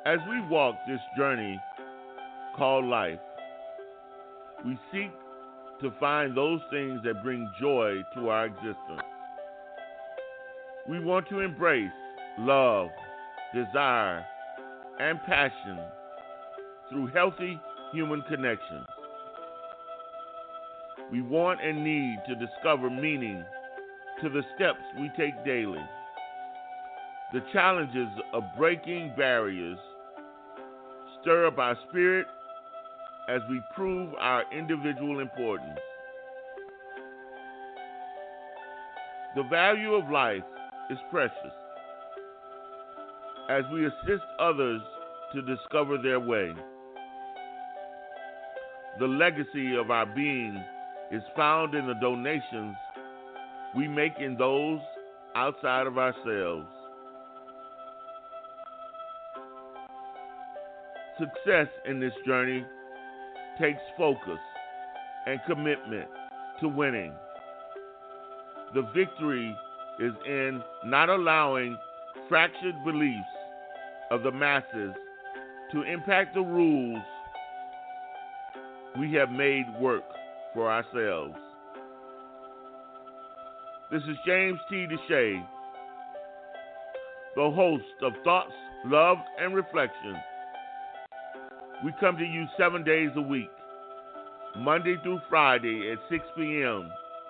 As we walk this journey called life, we seek to find those things that bring joy to our existence. We want to embrace love, desire, and passion through healthy human connections. We want and need to discover meaning to the steps we take daily. The challenges of breaking barriers stir up our spirit as we prove our individual importance. The value of life is precious as we assist others to discover their way. The legacy of our being is found in the donations we make in those outside of ourselves. Success in this journey takes focus and commitment to winning. The victory is in not allowing fractured beliefs of the masses to impact the rules we have made work for ourselves. This is James T. Deshay, the host of Thoughts, Love, and Reflection. We come to you 7 days a week, Monday through Friday at 6 p.m.,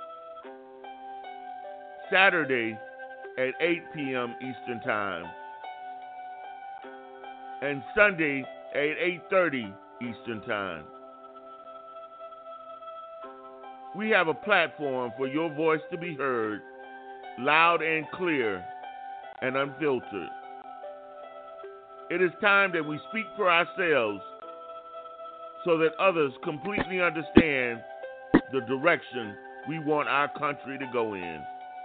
Saturday at 8 p.m. Eastern Time, and Sunday at 8:30 Eastern Time. We have a platform for your voice to be heard, loud and clear and unfiltered. It is time that we speak for ourselves so that others completely understand the direction we want our country to go in.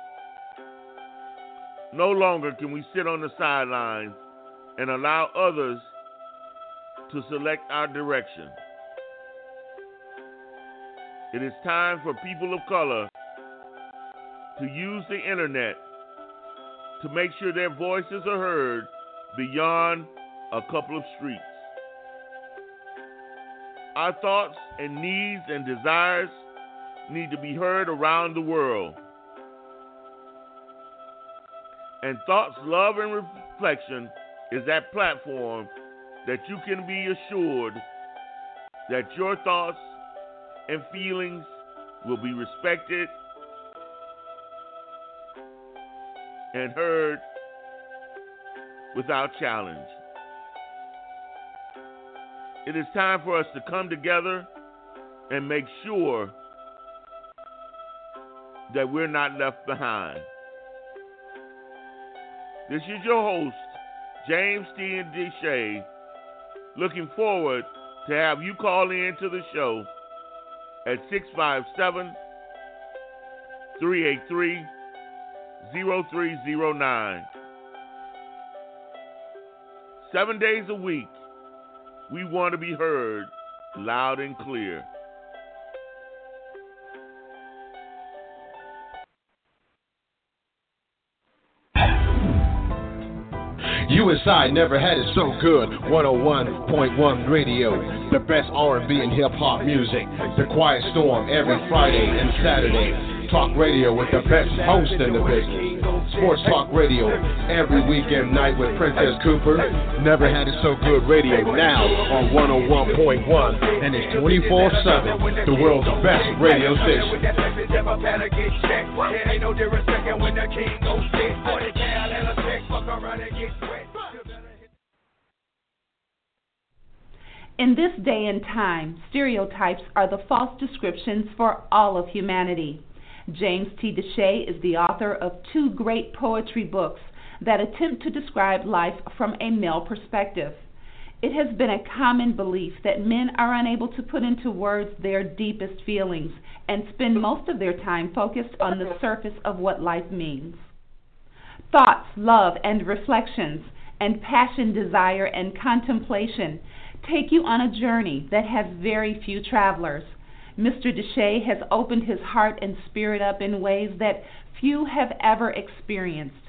No longer can we sit on the sidelines and allow others to select our direction. It is time for people of color to use the internet to make sure their voices are heard beyond a couple of streets. Our thoughts and needs and desires need to be heard around the world. And Thoughts, Love, and Reflection is that platform that you can be assured that your thoughts and feelings will be respected and heard without challenge. It is time for us to come together and make sure that we're not left behind. This is your host, James T. Deshay, looking forward to have you call in to the show at 657-383-0309. 7 days a week, we want to be heard loud and clear. USI never had it so good. 101.1 Radio, the best R&B and hip-hop music. The Quiet Storm every Friday and Saturday. Talk radio with the best host in the business. Sports Talk Radio every weekend night with Princess Cooper. Never had it so good radio now on 101.1, and it's 24/7. The world's best radio station. In this day and time, stereotypes are the false descriptions for all of humanity. James T. Deshay is the author of 2 great poetry books that attempt to describe life from a male perspective. It has been a common belief that men are unable to put into words their deepest feelings and spend most of their time focused on the surface of what life means. Thoughts, love, and reflections, and passion, desire, and contemplation take you on a journey that has very few travelers. Mr. Deshay has opened his heart and spirit up in ways that few have ever experienced.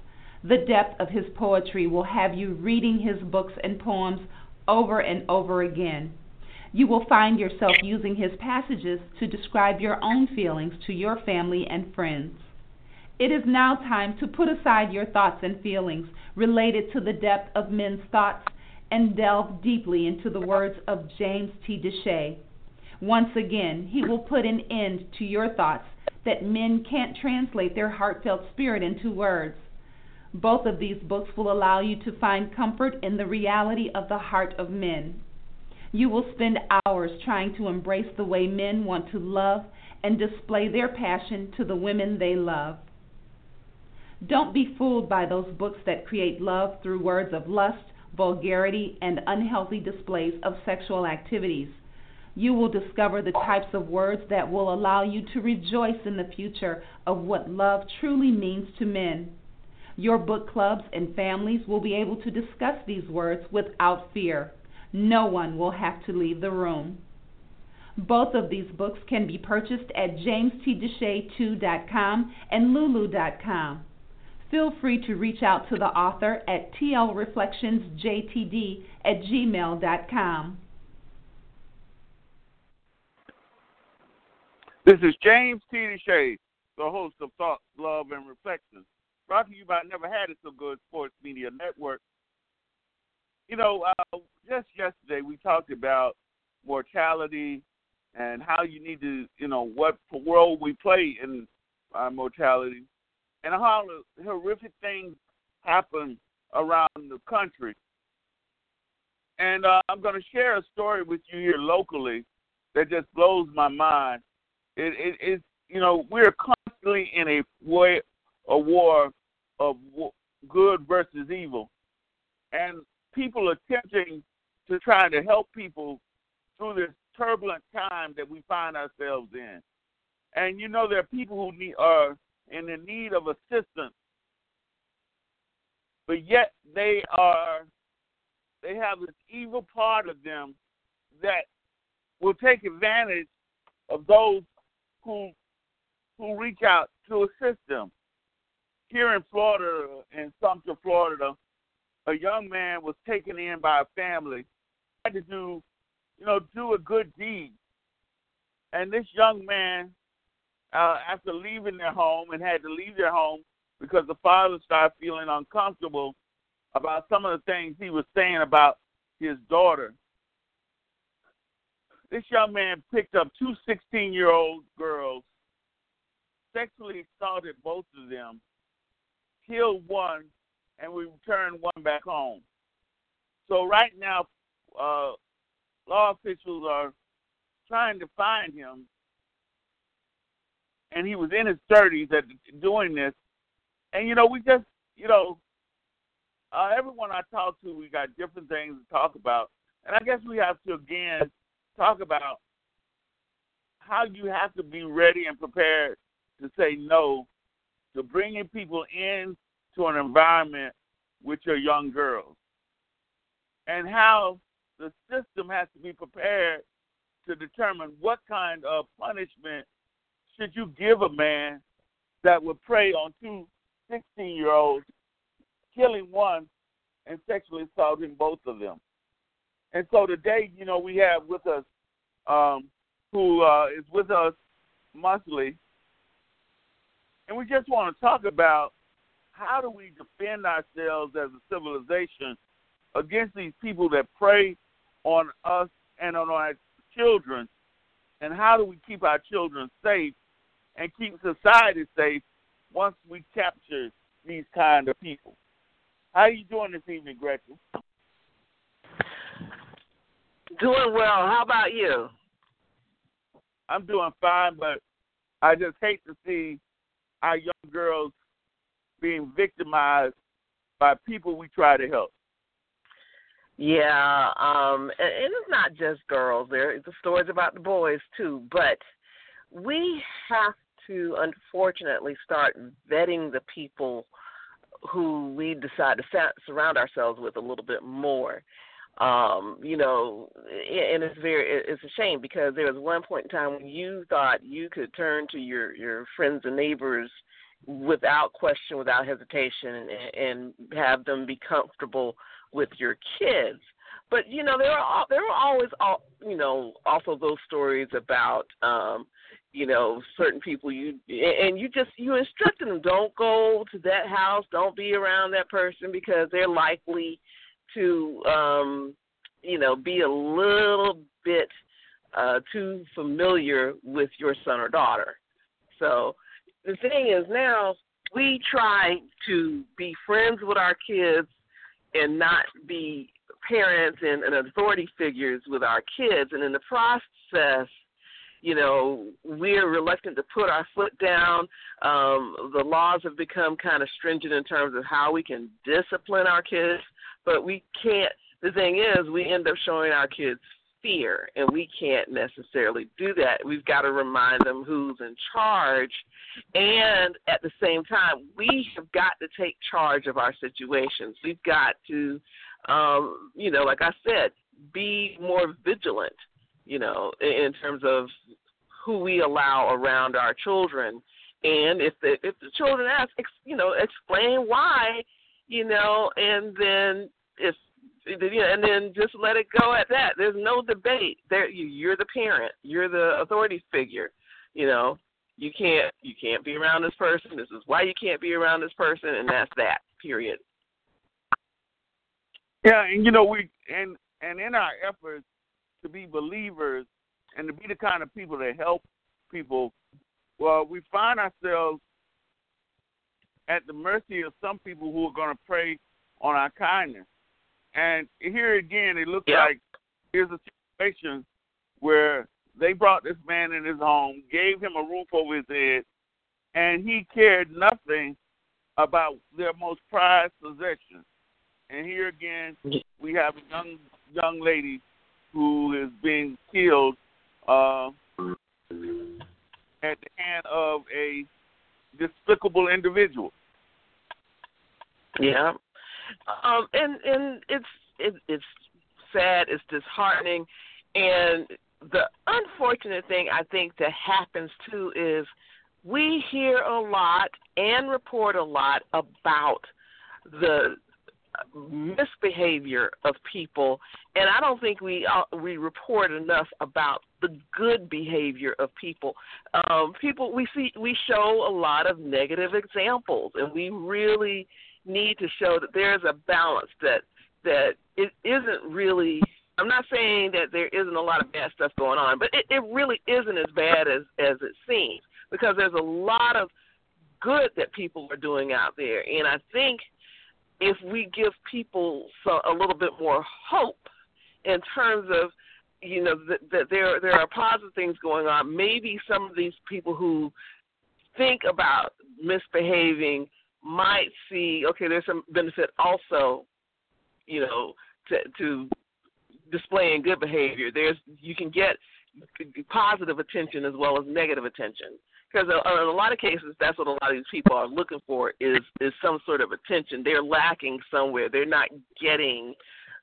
The depth of his poetry will have you reading his books and poems over and over again. You will find yourself using his passages to describe your own feelings to your family and friends. It is now time to put aside your thoughts and feelings related to the depth of men's thoughts and delve deeply into the words of James T. DeShay. Once again, he will put an end to your thoughts that men can't translate their heartfelt spirit into words. Both of these books will allow you to find comfort in the reality of the heart of men. You will spend hours trying to embrace the way men want to love and display their passion to the women they love. Don't be fooled by those books that create love through words of lust, vulgarity, and unhealthy displays of sexual activities. You will discover the types of words that will allow you to rejoice in the future of what love truly means to men. Your book clubs and families will be able to discuss these words without fear. No one will have to leave the room. Both of these books can be purchased at jamestdeshay2.com and lulu.com. Feel free to reach out to the author at tlreflectionsjtd@gmail.com. This is James T. DeShay, the host of Thoughts, Love, and Reflections, brought to you by Never Had It So Good Sports Media Network. You know, just yesterday we talked about mortality and how you need to, what role we play in mortality and how horrific things happen around the country. And I'm going to share a story with you here locally that just blows my mind. It's we're constantly in a war of good versus evil. And people attempting to try to help people through this turbulent time that we find ourselves in. And there are people who are in the need of assistance, but yet they have this evil part of them that will take advantage of those who reach out to assist them. Here in Florida, in Sumter, Florida, a young man was taken in by a family, had to do a good deed. And this young man, after leaving their home and had to leave their home because the father started feeling uncomfortable about some of the things he was saying about his daughter. This young man picked up two 16-year-old girls, sexually assaulted both of them, killed one, and we returned one back home. So right now, law officials are trying to find him, and he was in his 30s at doing this. And, we just, everyone I talk to, we got different things to talk about. And I guess we have to, again, talk about how you have to be ready and prepared to say no to bringing people into an environment with your young girls, and how the system has to be prepared to determine what kind of punishment should you give a man that would prey on two 16-year-olds, killing one and sexually assaulting both of them. And so today, we have with us, who is with us monthly, and we just want to talk about how do we defend ourselves as a civilization against these people that prey on us and on our children, and how do we keep our children safe and keep society safe once we capture these kind of people. How are you doing this evening, Gretchen? Doing well. How about you? I'm doing fine, but I just hate to see our young girls being victimized by people we try to help. Yeah, and it's not just girls. There are stories about the boys, too. But we have to, unfortunately, start vetting the people who we decide to surround ourselves with a little bit more. And it's a shame because there was one point in time when you thought you could turn to your friends and neighbors without question, without hesitation, and have them be comfortable with your kids. But there are always also those stories about certain people you instructed them, don't go to that house, don't be around that person because they're likely to be a little bit too familiar with your son or daughter. So the thing is, now we try to be friends with our kids and not be parents and authority figures with our kids. And in the process, we're reluctant to put our foot down. The laws have become kind of stringent in terms of how we can discipline our kids, but we can't. The thing is, we end up showing our kids fear, and we can't necessarily do that. We've got to remind them who's in charge, and at the same time, we have got to take charge of our situations. We've got to, like I said, be more vigilant, in terms of who we allow around our children. And if the children ask, explain why, and then and then just let it go at that. There's no debate. You're the parent. You're the authority figure. You can't be around this person. This is why you can't be around this person, and that's that. Period. Yeah, and we and in our efforts to be believers and to be the kind of people that help people, well, we find ourselves at the mercy of some people who are going to prey on our kindness. And here again, it looks like here's a situation where they brought this man in his home, gave him a roof over his head, and he cared nothing about their most prized possession. And here again, we have a young lady who is being killed at the hand of a despicable individual. Yeah. And it's sad, it's disheartening, and the unfortunate thing I think that happens too is we hear a lot and report a lot about the misbehavior of people, and I don't think we report enough about the good behavior of people. We show a lot of negative examples, and we really need to show that there's a balance, that it isn't really, I'm not saying that there isn't a lot of bad stuff going on, but it really isn't as bad as it seems, because there's a lot of good that people are doing out there. And I think if we give people a little bit more hope in terms of, that there are positive things going on, maybe some of these people who think about misbehaving might see, okay, there's some benefit also, to displaying good behavior. You can get positive attention as well as negative attention. Because in a lot of cases, that's what a lot of these people are looking for is some sort of attention. They're lacking somewhere. They're not getting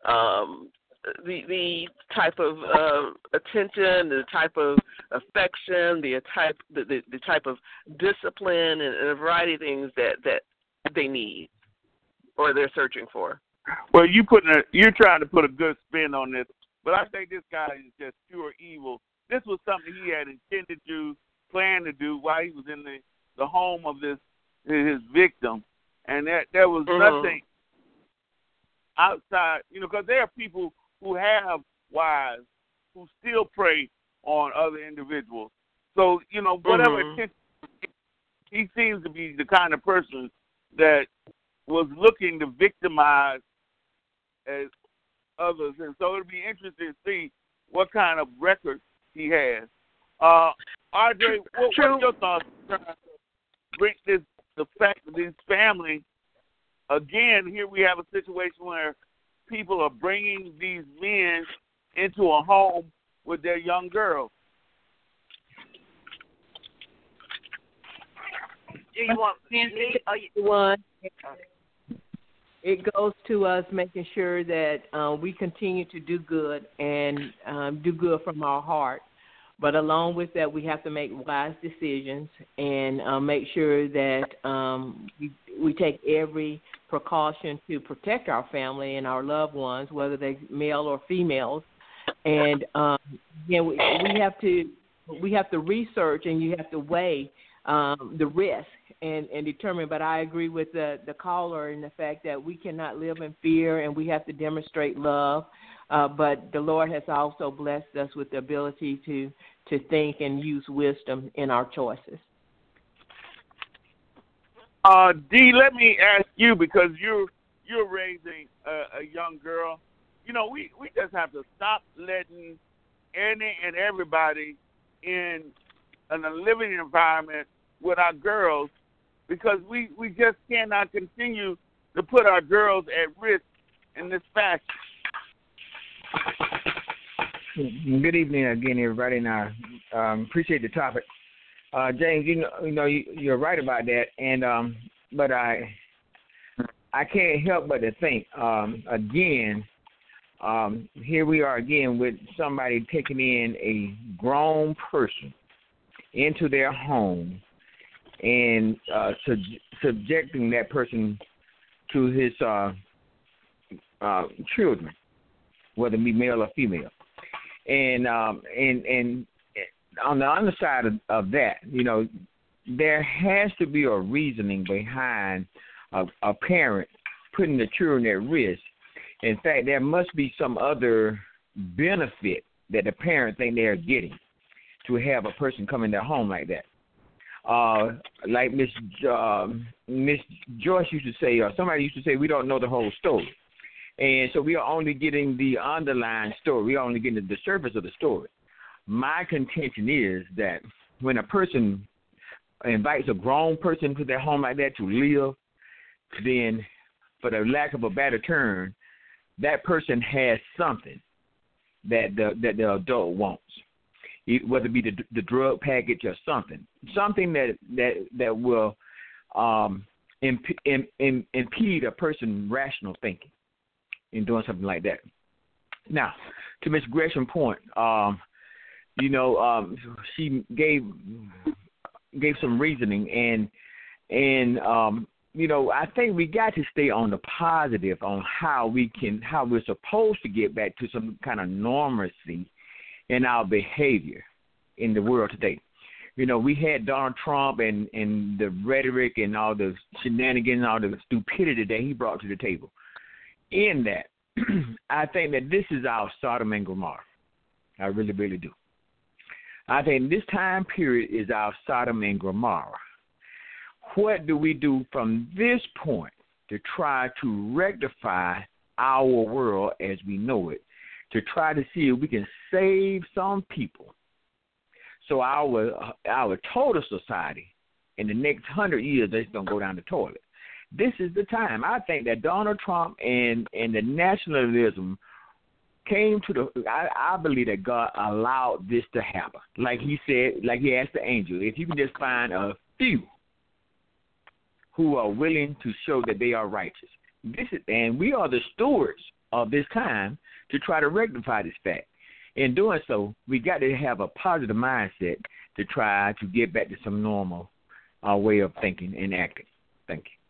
the type of attention, the type of affection, the type of discipline, and a variety of things that they need or they're searching for. Well, you're trying to put a good spin on this, but I think this guy is just pure evil. This was something he had intended to, planned to do while he was in the home of his victim, and there was nothing outside, because there are people who have wives who still prey on other individuals. So, whatever attention, he seems to be the kind of person that was looking to victimize as others. And so it'll be interesting to see what kind of record he has. RJ, what's your thoughts on trying to bring the fact that this family, again, here we have a situation where people are bringing these men into a home with their young girls. Do you want me? It goes to us making sure that we continue to do good and do good from our heart. But along with that, we have to make wise decisions and make sure that we take every precaution to protect our family and our loved ones, whether they're male or females. And we have to research, and you have to weigh the risk and determine. But I agree with the caller in the fact that we cannot live in fear, and we have to demonstrate love. But the Lord has also blessed us with the ability to think and use wisdom in our choices. Dee, let me ask you, because you're raising a young girl. You know, we just have to stop letting any and everybody in a living environment with our girls, because we just cannot continue to put our girls at risk in this fashion. Good evening again, everybody, and I appreciate the topic. James, you're right about that, and but I can't help but to think again. Here we are again with somebody taking in a grown person into their home and subjecting that person to his children, whether it be male or female. And on the other side of that, there has to be a reasoning behind a parent putting the children at risk. In fact, there must be some other benefit that the parent think they're getting to have a person come in their home like that. Like Miss Joyce used to say, or somebody used to say, we don't know the whole story. And so we are only getting the underlying story. We are only getting the surface of the story. My contention is that when a person invites a grown person to their home like that to live, then, for the lack of a better term, that person has something that the adult wants, whether it be the drug package or something that will impede a person's rational thinking in doing something like that. Now, to Ms. Gresham's point, she gave some reasoning, and I think we got to stay on the positive on how we're supposed to get back to some kind of normalcy in our behavior in the world today. We had Donald Trump and the rhetoric and all the shenanigans, all the stupidity that he brought to the table. In that, I think that this is our Sodom and Gomorrah. I really, really do. I think this time period is our Sodom and Gomorrah. What do we do from this point to try to rectify our world as we know it, to try to see if we can save some people so our total society in the next 100 years is going to go down the toilet? This is the time. I think that Donald Trump and the nationalism came to I believe that God allowed this to happen. Like he said, like he asked the angel, if you can just find a few who are willing to show that they are righteous. And we are the stewards of this time to try to rectify this fact. In doing so, we got to have a positive mindset to try to get back to some normal way of thinking and acting. Thank you.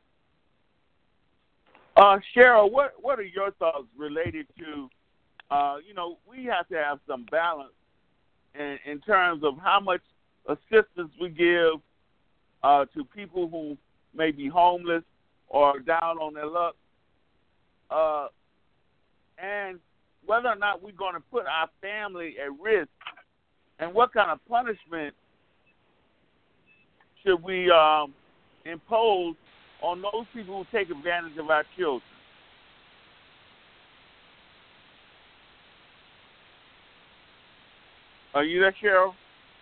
Cheryl, what are your thoughts related to, we have to have some balance in terms of how much assistance we give to people who may be homeless or down on their luck, and whether or not we're going to put our family at risk, and what kind of punishment should we impose on those people who take advantage of our children. Are you there, Cheryl?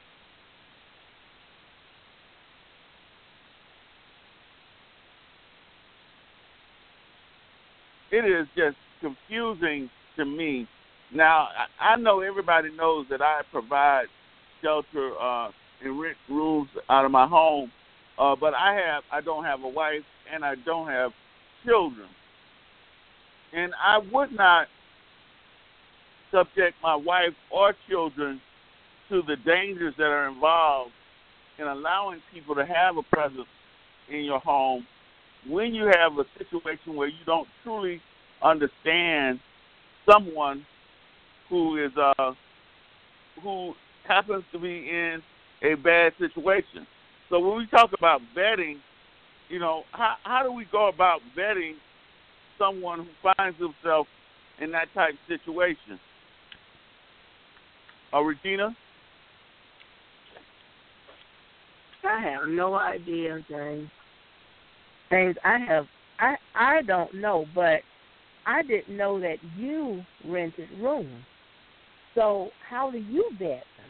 It is just confusing to me. Now, I know everybody knows that I provide shelter and rent rooms out of my home, but I don't have a wife and I don't have children. And I would not subject my wife or children to the dangers that are involved in allowing people to have a presence in your home when you have a situation where you don't truly understand someone who is who happens to be in a bad situation. So when we talk about vetting, you know, how do we go about vetting someone who finds himself in that type of situation? Regina? I have no idea, James. James, I don't know, but I didn't know that you rented rooms. So how do you vet them?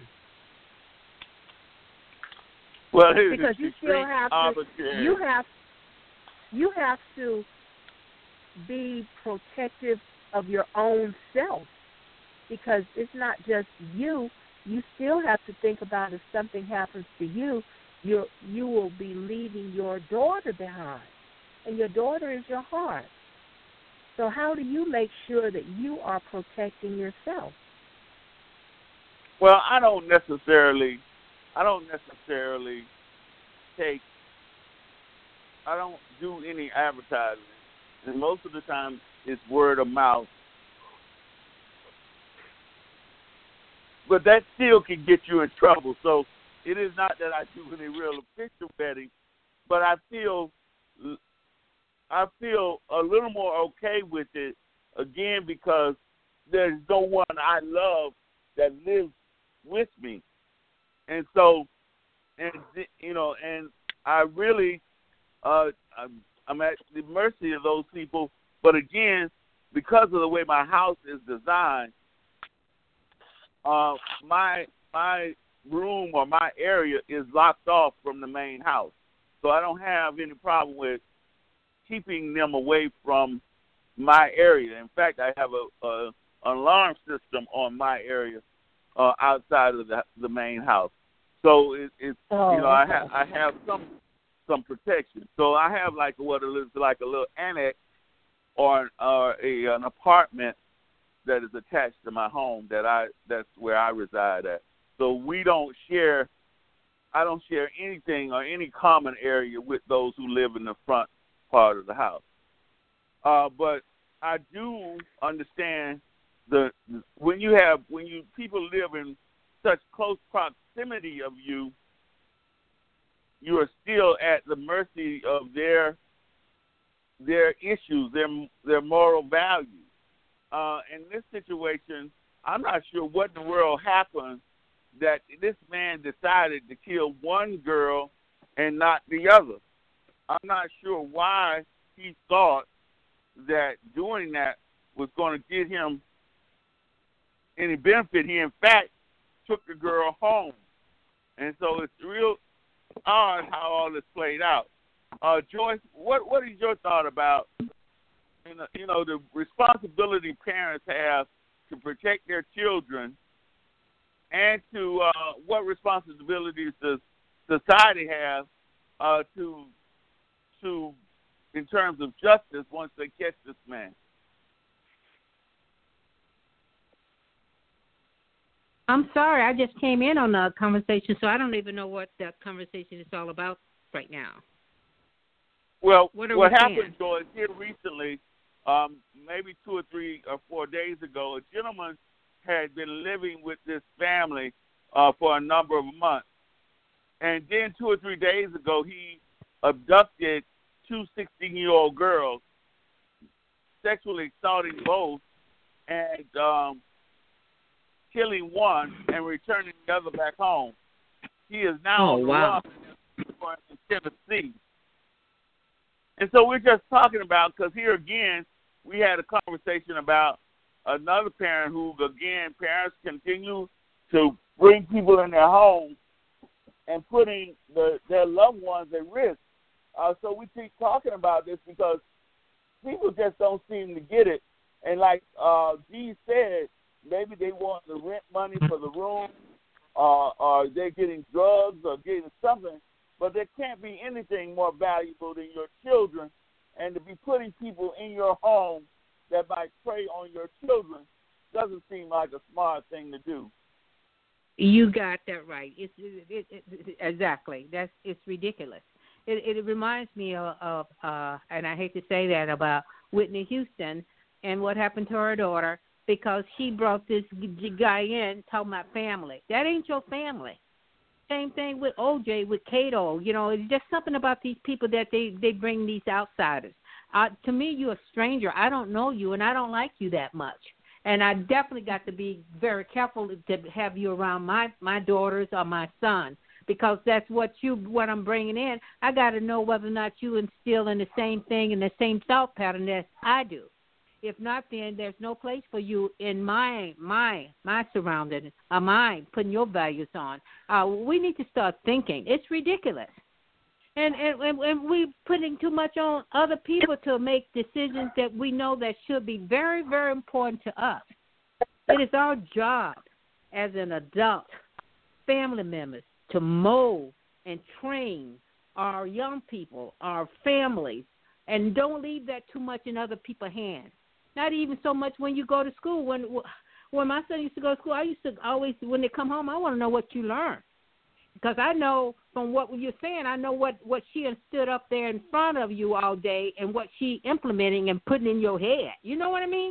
Well, because you still have to, you have to be protective of your own self, because it's not just you. You still have to think about if something happens to you, you will be leaving your daughter behind, and your daughter is your heart. So how do you make sure that you are protecting yourself? Well, I don't necessarily I don't do any advertising, and most of the time it's word of mouth. But that still can get you in trouble. So it is not that I do any real official vetting, but I feel a little more okay with it, again, because there's no one I love that lives with me. And so, and I really, I'm at the mercy of those people. But again, because of the way my house is designed, my room or my area is locked off from the main house. So I don't have any problem with keeping them away from my area. In fact, I have an alarm system on my area outside of the main house. So I have some protection. So I have like what looks like a little annex or an apartment that is attached to my home that's where I reside at. So we don't share. I don't share anything or any common area with those who live in the front part of the house. But I do understand when people live in such close proximity of you, you are still at the mercy of their issues, their moral values. In this situation, I'm not sure what in the world happened that this man decided to kill one girl and not the other. I'm not sure why he thought that doing that was going to get him any benefit. He, in fact, took the girl home. And so it's real odd how all this played out. Joyce, what is your thought about, the responsibility parents have to protect their children, and to what responsibilities does society have to in terms of justice once they catch this man? I'm sorry, I just came in on the conversation, so I don't even know what the conversation is all about right now. Well, what happened, Joyce, here recently, maybe 2 or 3 or 4 days ago, a gentleman had been living with this family for a number of months. And then 2 or 3 days ago, he abducted 2 16-year-old girls, sexually assaulting both, and killing one and returning the other back home. He is now on the run in Tennessee. And so we're just talking about, because here again, we had a conversation about another parent who, again, parents continue to bring people in their home and putting their loved ones at risk. So we keep talking about this because people just don't seem to get it. And like Dee said, maybe they want the rent money for the room, or they're getting drugs or getting something, but there can't be anything more valuable than your children, and to be putting people in your home that might prey on your children doesn't seem like a smart thing to do. You got that right. Exactly. It's ridiculous. It reminds me of and I hate to say that, about Whitney Houston and what happened to her daughter because she brought this guy in talking about family. That ain't your family. Same thing with OJ, with Kato. You know, it's just something about these people that they bring these outsiders. To me, you're a stranger. I don't know you, and I don't like you that much. And I definitely got to be very careful to have you around my daughters or my son, because that's what I'm bringing in. I got to know whether or not you instill in the same thing and the same thought pattern as I do. If not, then there's no place for you in my surroundings, or mine, putting your values on. We need to start thinking. It's ridiculous. And we're putting too much on other people to make decisions that we know that should be very, very important to us. It is our job as an adult, family members, to mold and train our young people, our families, and don't leave that too much in other people's hands. Not even so much when you go to school. When my son used to go to school, I used to always, when they come home, I want to know what you learned. Because I know from what you're saying, I know what she has stood up there in front of you all day and what she implementing and putting in your head. You know what I mean?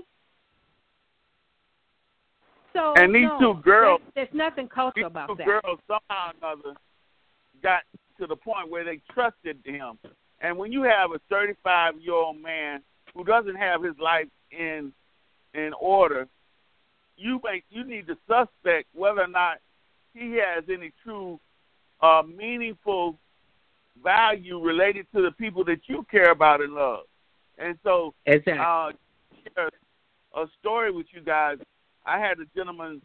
So, and these two girls, there's nothing cultural about that. These two girls somehow or another got to the point where they trusted him. And when you have a 35-year-old man who doesn't have his life in order, you need to suspect whether or not he has any true meaningful value related to the people that you care about and love. And so, exactly. A story with you guys. I had a gentleman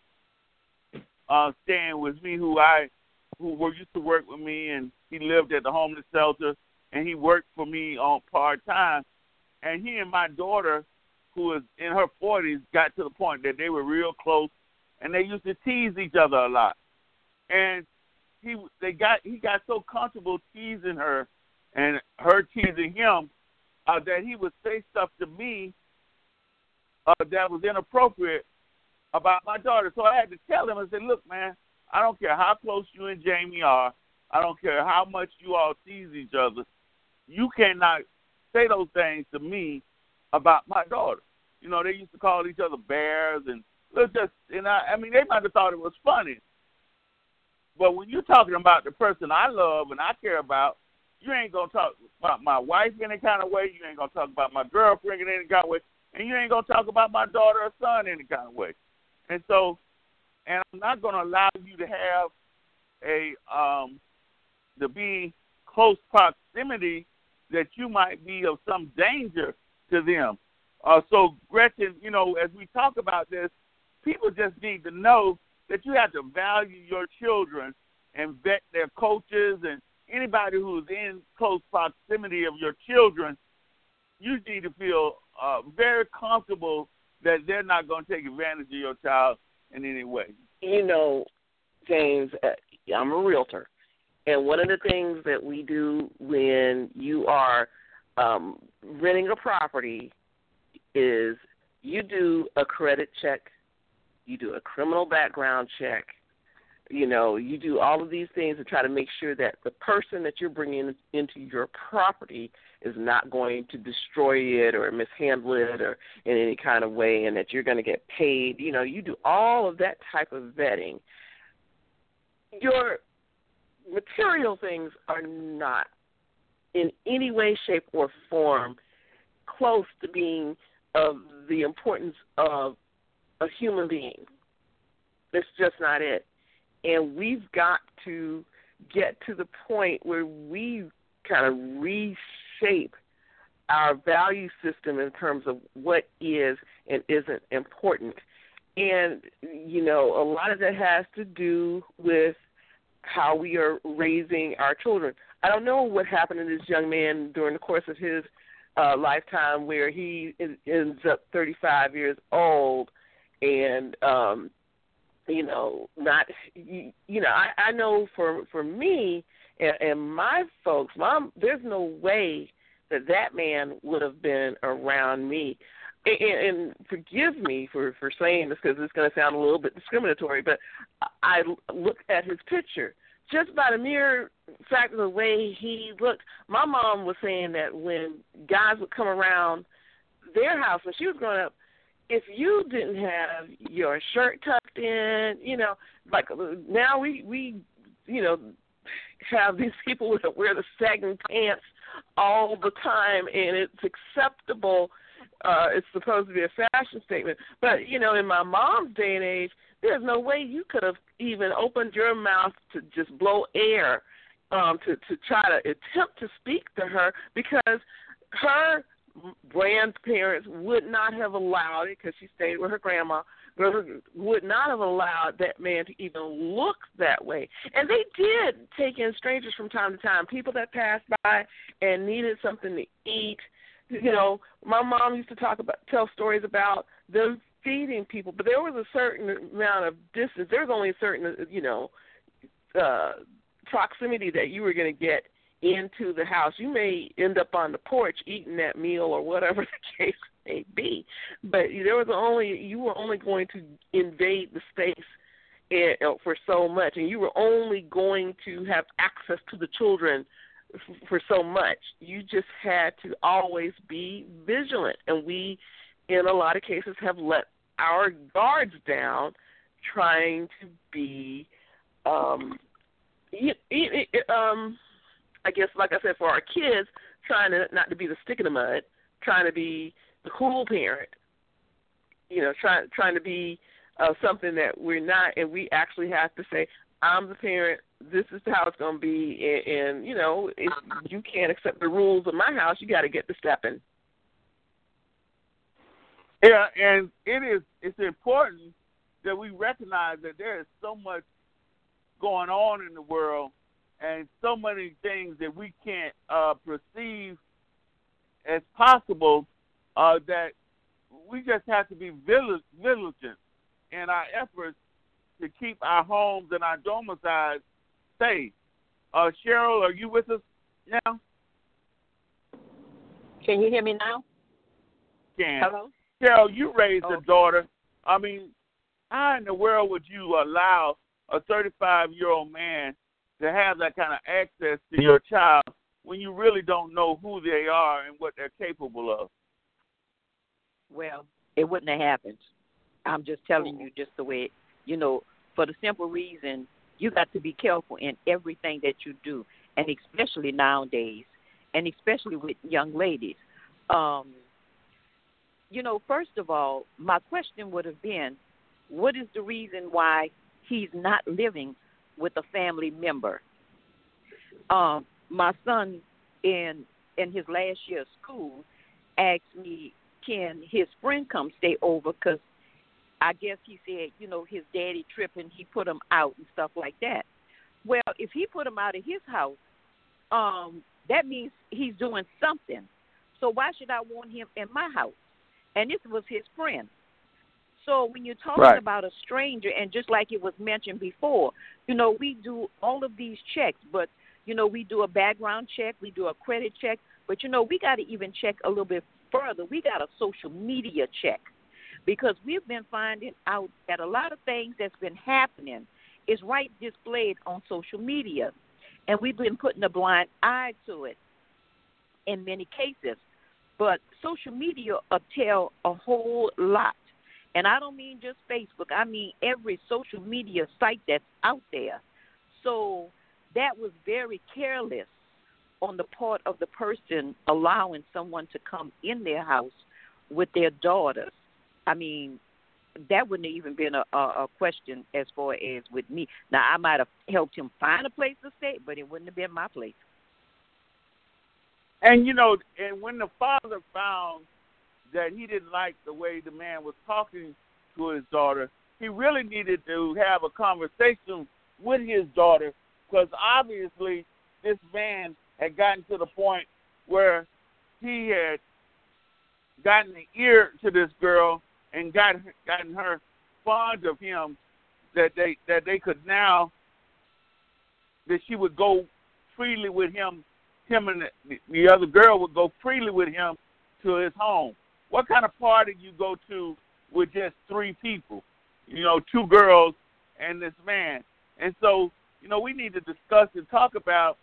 staying with me who used to work with me, and he lived at the homeless shelter, and he worked for me on part-time. And he and my daughter, who was in her 40s, got to the point that they were real close, and they used to tease each other a lot. And he got so comfortable teasing her and her teasing him that he would say stuff to me that was inappropriate about my daughter. So I had to tell him, I said, look, man, I don't care how close you and Jamie are. I don't care how much you all tease each other. You cannot say those things to me about my daughter. You know, they used to call each other bears, and they might have thought it was funny. But when you're talking about the person I love and I care about, you ain't going to talk about my wife in any kind of way. You ain't going to talk about my girlfriend in any kind of way. And you ain't going to talk about my daughter or son in any kind of way. And so, and I'm not going to allow you to have to be close proximity that you might be of some danger to them. So, Gretchen, you know, as we talk about this, people just need to know that you have to value your children and vet their coaches and anybody who's in close proximity of your children. You need to feel very comfortable that they're not going to take advantage of your child in any way. You know, James, I'm a realtor, and one of the things that we do when you are renting a property is you do a credit check, you do a criminal background check, you know, you do all of these things to try to make sure that the person that you're bringing into your property is not going to destroy it or mishandle it or in any kind of way, and that you're going to get paid. You know, you do all of that type of vetting. Your material things are not in any way, shape, or form close to being of the importance of a human being. That's just not it. And we've got to get to the point where we kind of reshape our value system in terms of what is and isn't important. And, you know, a lot of that has to do with how we are raising our children. I don't know what happened to this young man during the course of his lifetime where he ends up 35 years old and, I know for me and my folks, there's no way that man would have been around me. and forgive me for saying this because it's going to sound a little bit discriminatory, but I looked at his picture. Just by the mere fact of the way he looked, my mom was saying that when guys would come around their house when she was growing up, if you didn't have your shirt tucked in, like now we have these people that wear the sagging pants all the time, and it's acceptable. It's supposed to be a fashion statement. But, in my mom's day and age, there's no way you could have even opened your mouth to just blow air to try to attempt to speak to her, because her grandparents would not have allowed it, because she stayed with her grandma, would not have allowed that man to even look that way. And they did take in strangers from time to time, people that passed by and needed something to eat. My mom used to tell stories about them feeding people, but there was a certain amount of distance. There was only a certain, proximity that you were going to get into the house. You may end up on the porch eating that meal or whatever the case may be, but you were only going to invade the space for so much, and you were only going to have access to the children for so much. You just had to always be vigilant, and we, in a lot of cases, have let our guards down trying to be, I guess, like I said, for our kids, trying not to be the stick in the mud, trying to be the cool parent, trying to be something that we're not, and we actually have to say, I'm the parent, this is how it's going to be, and if you can't accept the rules of my house, you got to get to stepping. Yeah, and it's important that we recognize that there is so much going on in the world and so many things that we can't perceive as possible, that we just have to be vigilant in our efforts to keep our homes and our domiciles safe. Cheryl, are you with us now? Can you hear me now? Can. Hello? Cheryl, you raised a daughter. I mean, how in the world would you allow a 35-year-old man to have that kind of access to your child when you really don't know who they are and what they're capable of? Well, it wouldn't have happened. I'm just telling you just the way, for the simple reason, you got to be careful in everything that you do, and especially nowadays, and especially with young ladies. First of all, my question would have been, what is the reason why he's not living with a family member? My son, in his last year of school, asked me, can his friend come stay over? Because I guess he said, his daddy tripping, he put him out and stuff like that. Well, if he put him out of his house, that means he's doing something. So why should I want him in my house? And this was his friend. So when you're talking about a stranger, and just like it was mentioned before, we do all of these checks, but, we do a background check, we do a credit check, but, we got to even check a little bit further. We got a social media check, because we've been finding out that a lot of things that's been happening is right displayed on social media, and we've been putting a blind eye to it in many cases. But social media will tell a whole lot. And I don't mean just Facebook. I mean every social media site that's out there. So that was very careless on the part of the person allowing someone to come in their house with their daughters. I mean, that wouldn't have even been a question as far as with me. Now, I might have helped him find a place to stay, but it wouldn't have been my place. And, and when the father found that he didn't like the way the man was talking to his daughter, he really needed to have a conversation with his daughter, because obviously this man had gotten to the point where he had gotten the ear to this girl and gotten her fond of him, that they could now, that she would go freely with him and the other girl would go freely with him to his home. what kind of party you go to with just 3 people, 2 girls and this man. And so, we need to discuss and talk about,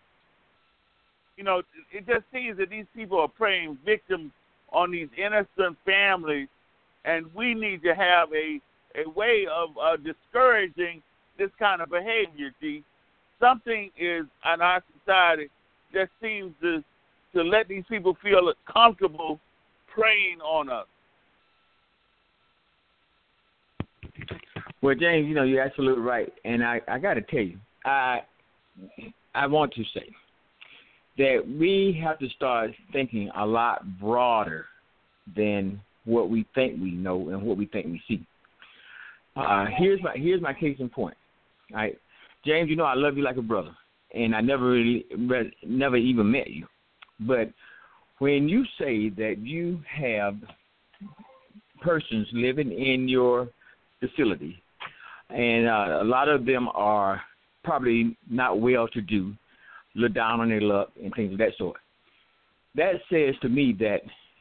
it just seems that these people are preying victims on these innocent families, and we need to have a way of discouraging this kind of behavior, G. Something is in our society that seems to let these people feel comfortable preying on us. Well, James, you're absolutely right. And I got to tell you, I want to say that we have to start thinking a lot broader than what we think we know and what we think we see. Here's my case in point. All right, James, I love you like a brother, and I never even met you. But when you say that you have persons living in your facility, and a lot of them are probably not well-to-do, look down on their luck and things of that sort, that says to me that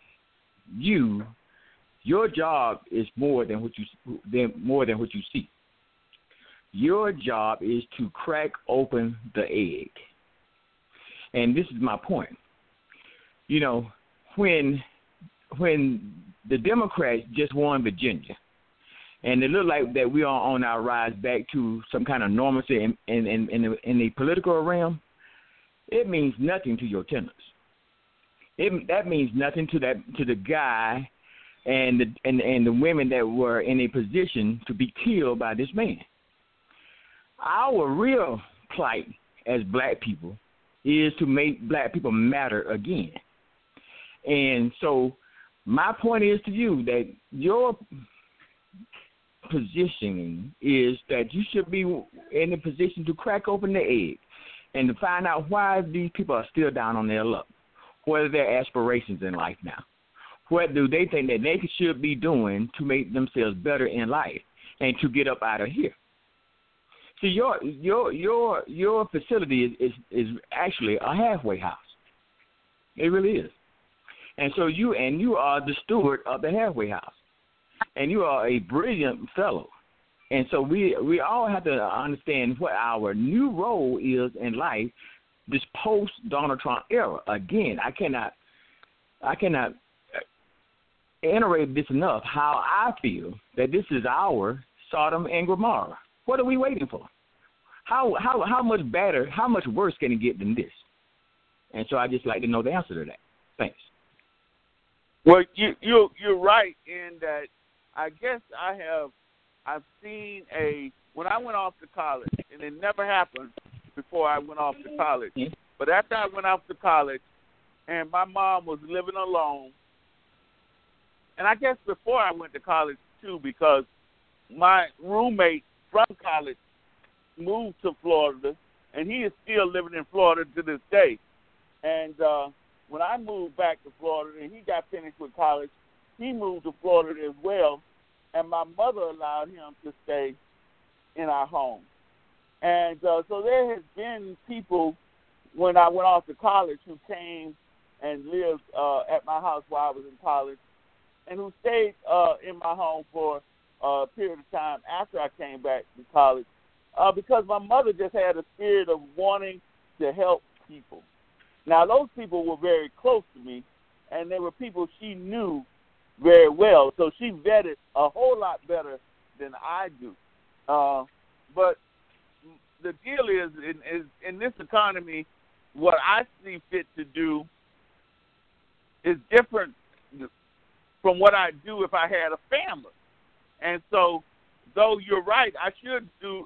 your job is more than what you see. Your job is to crack open the egg. And this is my point. When the Democrats just won Virginia, and it looked like that we are on our rise back to some kind of normalcy in the political realm, it means nothing to your tenants. That means nothing to the guy and the women that were in a position to be killed by this man. Our real plight as black people is to make black people matter again. And so my point is to you that your positioning is that you should be in a position to crack open the egg and to find out why these people are still down on their luck. What are their aspirations in life now? What do they think that they should be doing to make themselves better in life and to get up out of here? See, your facility is actually a halfway house. It really is. And so you are the steward of the halfway house. And you are a brilliant fellow. And so we all have to understand what our new role is in life, this post-Donald Trump era. Again, I cannot iterate this enough, how I feel that this is our Sodom and Gomorrah. What are we waiting for? How much better, how much worse can it get than this? And so I just like to know the answer to that. Thanks. Well, you're right in that. I guess I've seen when I went off to college, and it never happened before I went off to college. Mm-hmm. But after I went off to college, and my mom was living alone, and I guess before I went to college too, because my roommate from college moved to Florida, and he is still living in Florida to this day. And when I moved back to Florida and he got finished with college, he moved to Florida as well, and my mother allowed him to stay in our home. And so there has been people when I went off to college who came and lived at my house while I was in college, and who stayed in my home for a period of time after I came back to college, because my mother just had a spirit of wanting to help people. Now, those people were very close to me, and they were people she knew very well, so she vetted a whole lot better than I do. But the deal is in this economy, what I see fit to do is different from what I do if I had a family. And so, though you're right, I should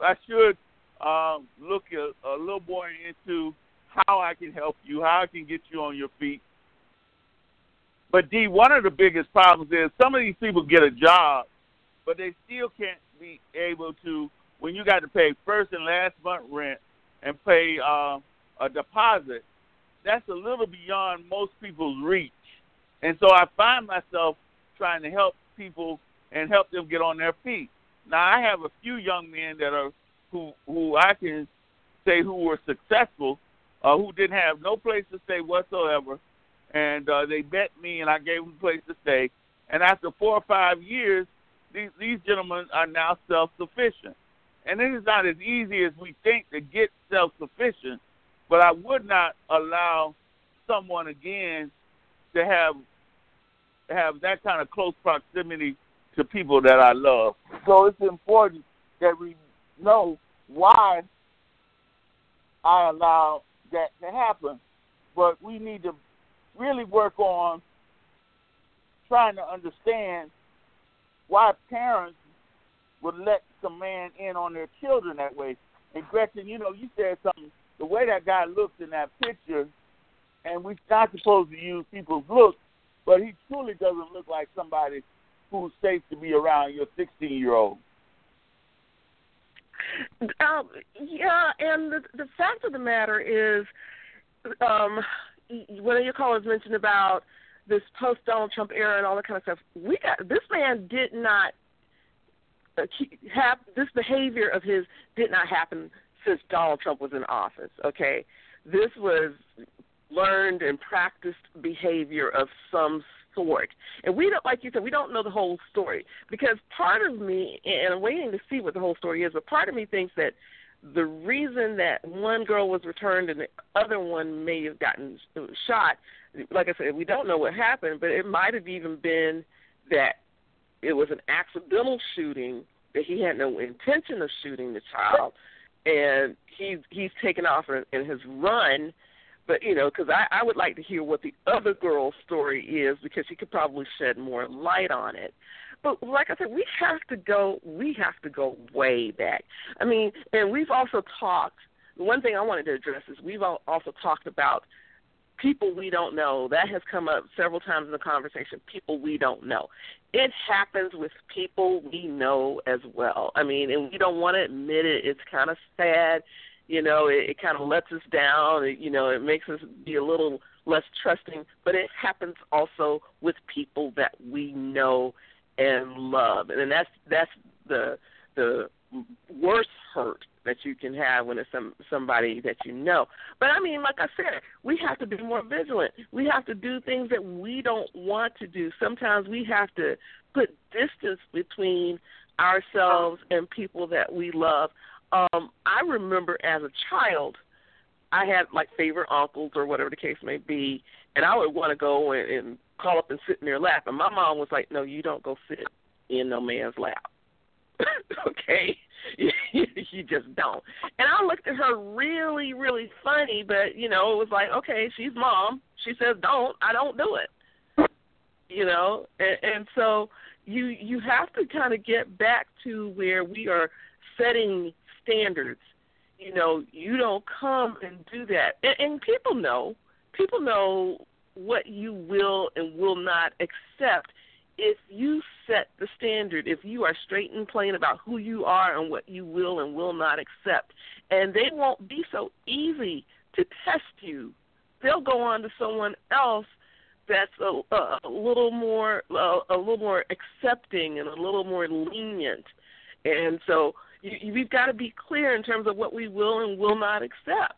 look a little more into how I can help you, how I can get you on your feet. But, D, one of the biggest problems is some of these people get a job, but they still can't be able to, when you got to pay first and last month rent and pay a deposit, that's a little beyond most people's reach. And so I find myself trying to help people and help them get on their feet. Now, I have a few young men that are who I can say who were successful, who didn't have no place to stay whatsoever, and they met me and I gave them a place to stay, And after 4 or 5 years, these gentlemen are now self-sufficient. And it is not as easy as we think to get self-sufficient, but I would not allow someone again to have that kind of close proximity to people that I love. So it's important that we know why I allow that to happen, but we need to really work on trying to understand why parents would let some man in on their children that way. And Gretchen, you said something, the way that guy looks in that picture, and we're not supposed to use people's looks, but he truly doesn't look like somebody who's safe to be around your 16-year-old. Yeah, and the fact of the matter is, one of your callers mentioned about this post-Donald Trump era and all that kind of stuff. This man did not have, this behavior of his did not happen since Donald Trump was in office, okay? This was learned and practiced behavior of some sort. And we don't, like you said, we don't know the whole story, because part of me, and I'm waiting to see what the whole story is, but part of me thinks that the reason that one girl was returned and the other one may have gotten shot, like I said, we don't know what happened, but it might have even been that it was an accidental shooting, that he had no intention of shooting the child, and he's taken off in his run. But, because I would like to hear what the other girl's story is, because she could probably shed more light on it. But like I said, we have to go way back. I mean, and we've also talked, one thing I wanted to address is we've also talked about people we don't know. That has come up several times in the conversation, people we don't know. It happens with people we know as well. I mean, and we don't want to admit it. It's kind of sad. It kind of lets us down. It makes us be a little less trusting. But it happens also with people that we know and love, and that's the worst hurt that you can have when it's somebody that you know. But I mean, like I said, we have to be more vigilant. We have to do things that we don't want to do. Sometimes we have to put distance between ourselves and people that we love. I remember as a child, I had like favorite uncles or whatever the case may be, and I would want to go and call up and sit in their lap. And my mom was like, no, you don't go sit in no man's lap. Okay? You just don't. And I looked at her really, really funny, but, it was like, okay, she's mom. She says don't. I don't do it. And so you have to kind of get back to where we are setting standards. You don't come and do that. And people know what you will and will not accept if you set the standard, if you are straight and plain about who you are and what you will and will not accept. And they won't be so easy to test you. They'll go on to someone else that's a little more accepting and a little more lenient. And so we've got to be clear in terms of what we will and will not accept.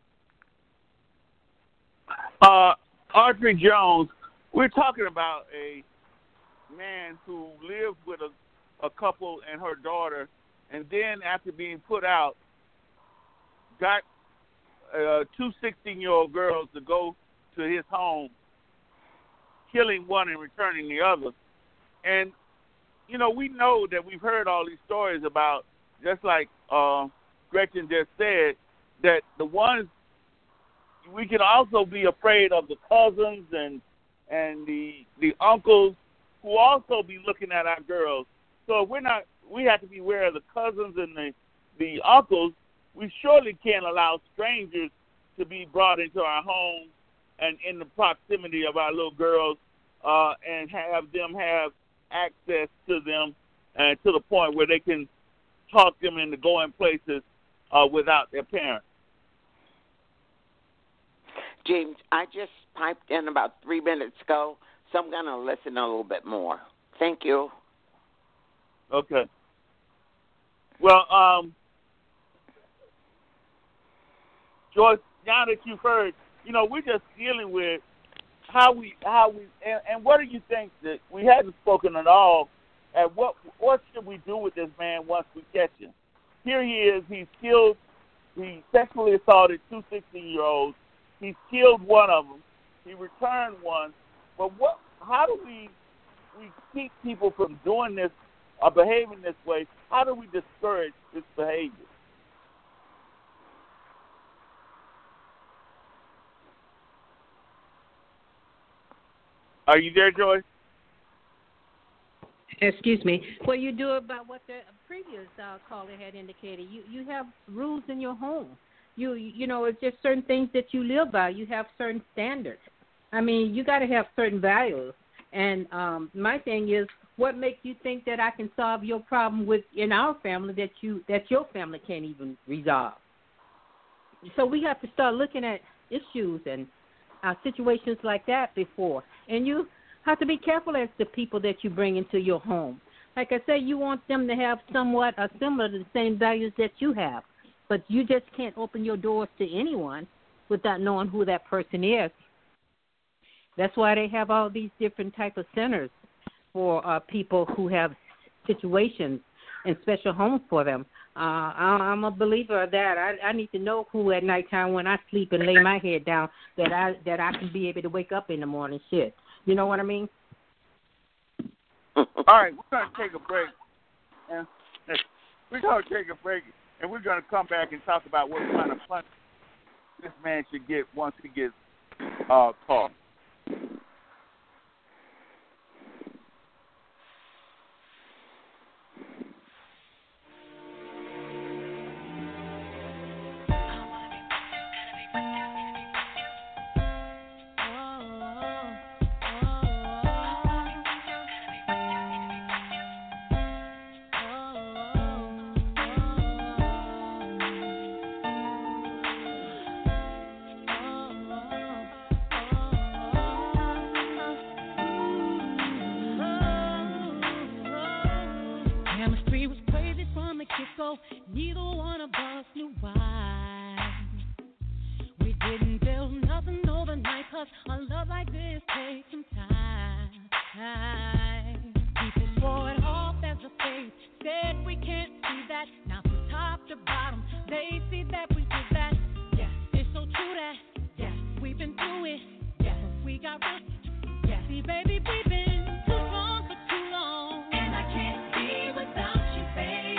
Audrey Jones, we're talking about a man who lived with a couple and her daughter, and then after being put out, got two 16-year-old girls to go to his home, killing one and returning the other. And, we know that we've heard all these stories about, just like Gretchen just said, that the ones, we can also be afraid of the cousins and the uncles who also be looking at our girls. So if we have to be aware of the cousins and the uncles. We surely can't allow strangers to be brought into our home and in the proximity of our little girls and have them have access to them and to the point where they can talk them into going places without their parents. James, I just piped in about 3 minutes ago, so I'm going to listen a little bit more. Thank you. Okay. Well, Joyce, now that you've heard, we're just dealing with how we and what do you think that we hadn't spoken at all? And what should we do with this man once we catch him? Here he is. He's killed. He sexually assaulted 2 16-year-olds. He's killed one of them. He returned one. But how do we keep people from doing this or behaving this way? How do we discourage this behavior? Are you there, Joyce? Excuse me. Well, you do about what the previous caller had indicated. You have rules in your home. You know, it's just certain things that you live by. You have certain standards. I mean, you got to have certain values. And my thing is, what makes you think that I can solve your problem in our family that your family can't even resolve? So we have to start looking at issues and situations like that before. And you have to be careful as the people that you bring into your home. Like I said, you want them to have somewhat or similar to the same values that you have. But you just can't open your doors to anyone without knowing who that person is. That's why they have all these different type of centers for people who have situations and special homes for them. I'm a believer of that. I need to know who at nighttime when I sleep and lay my head down that I can be able to wake up in the morning. Shit, you know what I mean? All right, we're going to take a break. We're going to take a break, and we're going to come back and talk about what kind of punishment this man should get once he gets caught. Neither one of us knew why. We didn't build nothing overnight, 'cause a love like this takes some time. People throw it off as a phase, said we can't see that. Now from top to bottom, they see that we did that. Yeah, it's so true that, yeah, we've been through it. Yeah, we got risk. Yeah, see, baby, we've been too strong for too long. And I can't be without you, baby.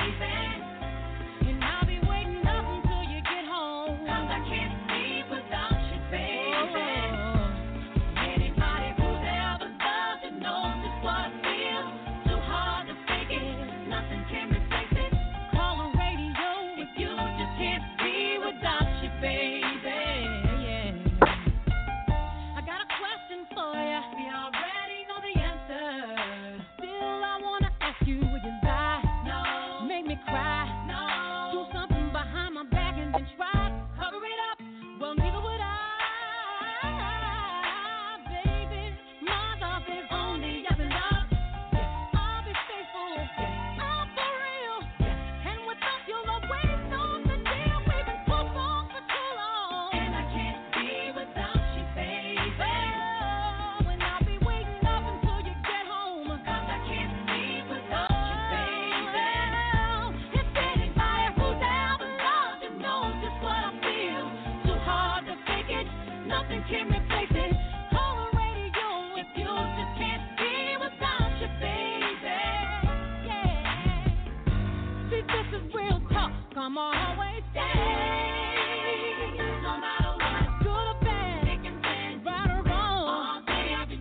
I'm always stay, no matter what, good or bad, thick and thin, right or wrong, all day, every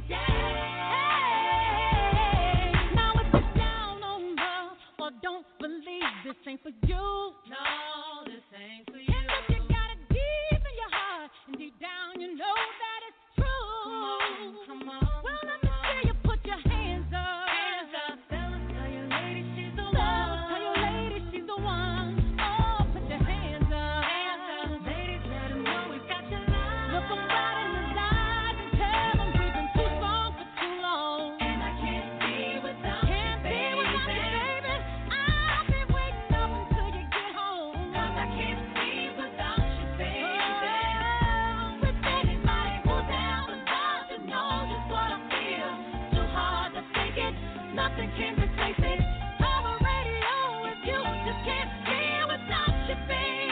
day. Now if you're down on love or don't believe this ain't for you, no, this ain't for you. And if you got it deep in your heart and deep down you know that it's true, come on. Well, let me see you put your hands up. Hands up. Tell your lady she's the one. Tell your lady she's the one. nothing can replace it. Power radio with you just can't be without you, baby.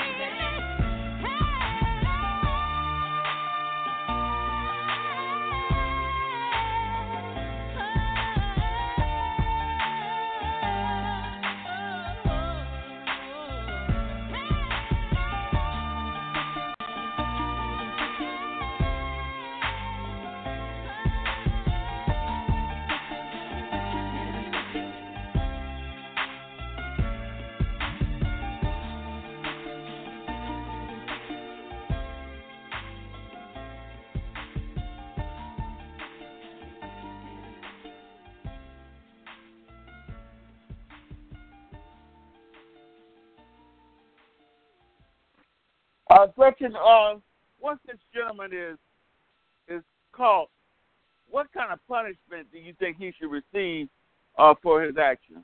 Gretchen, once this gentleman is caught, what kind of punishment do you think he should receive for his action?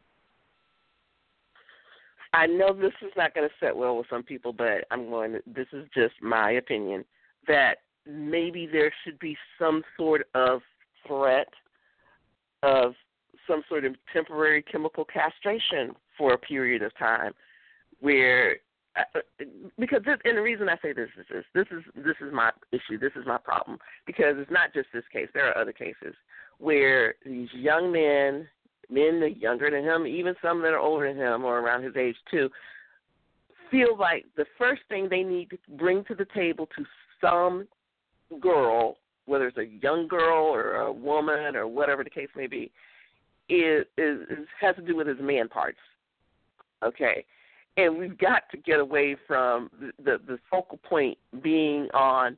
I know this is not going to sit well with some people, but this is just my opinion, that maybe there should be some sort of threat of some sort of temporary chemical castration for a period of time where because this, and the reason I say this is my issue. This is my problem because it's not just this case. There are other cases where these young men that are younger than him, even some that are older than him or around his age too, feel like the first thing they need to bring to the table to some girl, whether it's a young girl or a woman or whatever the case may be, has to do with his man parts. Okay. And we've got to get away from the focal point being on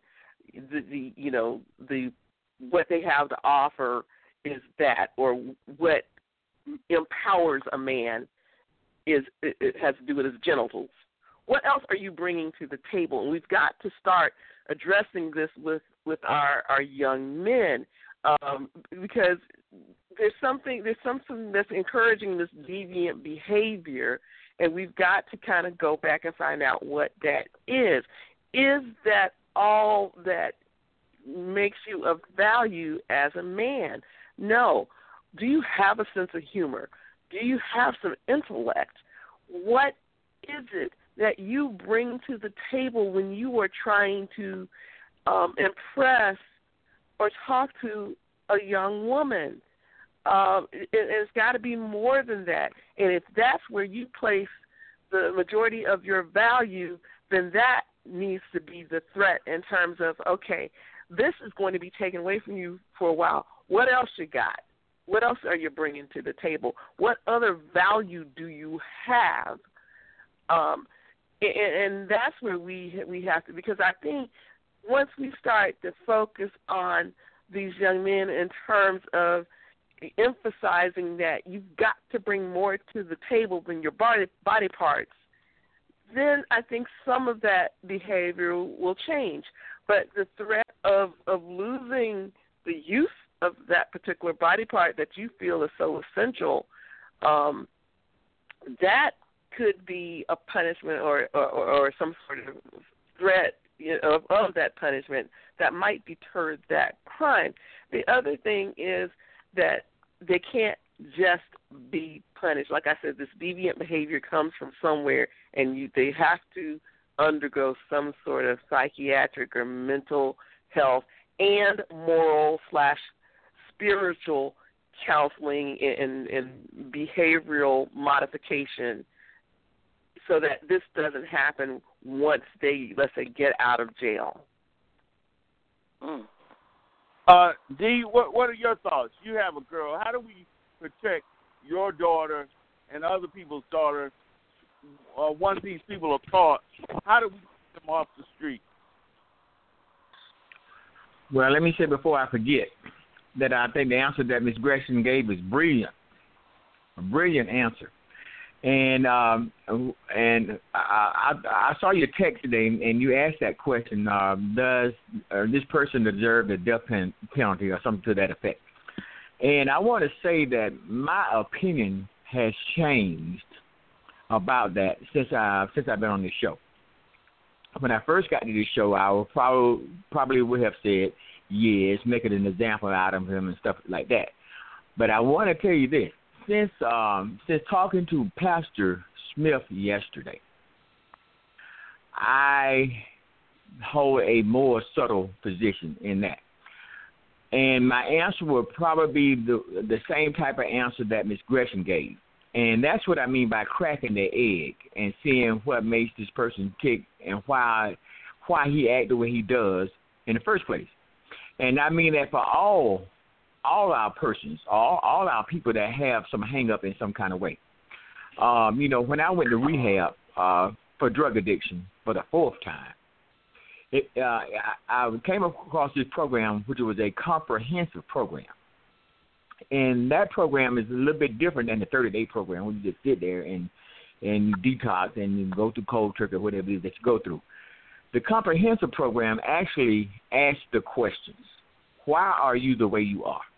the what they have to offer is that, or what empowers a man it has to do with his genitals. What else are you bringing to the table? And we've got to start addressing this with our young men because there's something that's encouraging this deviant behavior. And we've got to kind of go back and find out what that is. Is that all that makes you of value as a man? No. Do you have a sense of humor? Do you have some intellect? What is it that you bring to the table when you are trying to impress or talk to a young woman? It's got to be more than that. And if that's where you place the majority of your value, then that needs to be the threat in terms of, okay, this is going to be taken away from you for a while. What else you got? What else are you bringing to the table? What other value do you have? And that's where we have to, because I think once we start to focus on these young men in terms of emphasizing that you've got to bring more to the table than your body parts, then I think some of that behavior will change. But the threat of losing the use of that particular body part that you feel is so essential, that could be a punishment or some sort of threat of that punishment that might deter that crime. The other thing is that they can't just be punished. Like I said, this deviant behavior comes from somewhere, and they have to undergo some sort of psychiatric or mental health and moral/spiritual counseling and behavioral modification so that this doesn't happen once they, let's say, get out of jail. Dee, what are your thoughts? You have a girl. How do we protect your daughter and other people's daughters once these people are caught? How do we get them off the street? Well, let me say before I forget that I think the answer that Ms. Gretchen gave is brilliant, a brilliant answer. And I saw your text today, and you asked that question: does this person deserve the death penalty or something to that effect? And I want to say that my opinion has changed about that since I've been on this show. When I first got to this show, I would probably would have said yes, making an example out of him and stuff like that. But I want to tell you this. since talking to Pastor Smith yesterday, I hold a more subtle position in that. And my answer will probably be the same type of answer that Ms. Gresham gave. And that's what I mean by cracking the egg and seeing what makes this person tick and why he acts the way he does in the first place. And I mean that for all our persons, all our people that have some hang up in some kind of way. When I went to rehab for drug addiction for the fourth time, I came across this program, which was a comprehensive program. And that program is a little bit different than the 30-day program where you just sit there and detox and you go through cold turkey or whatever it is that you go through. The comprehensive program actually asks the questions. Why are you the way you are?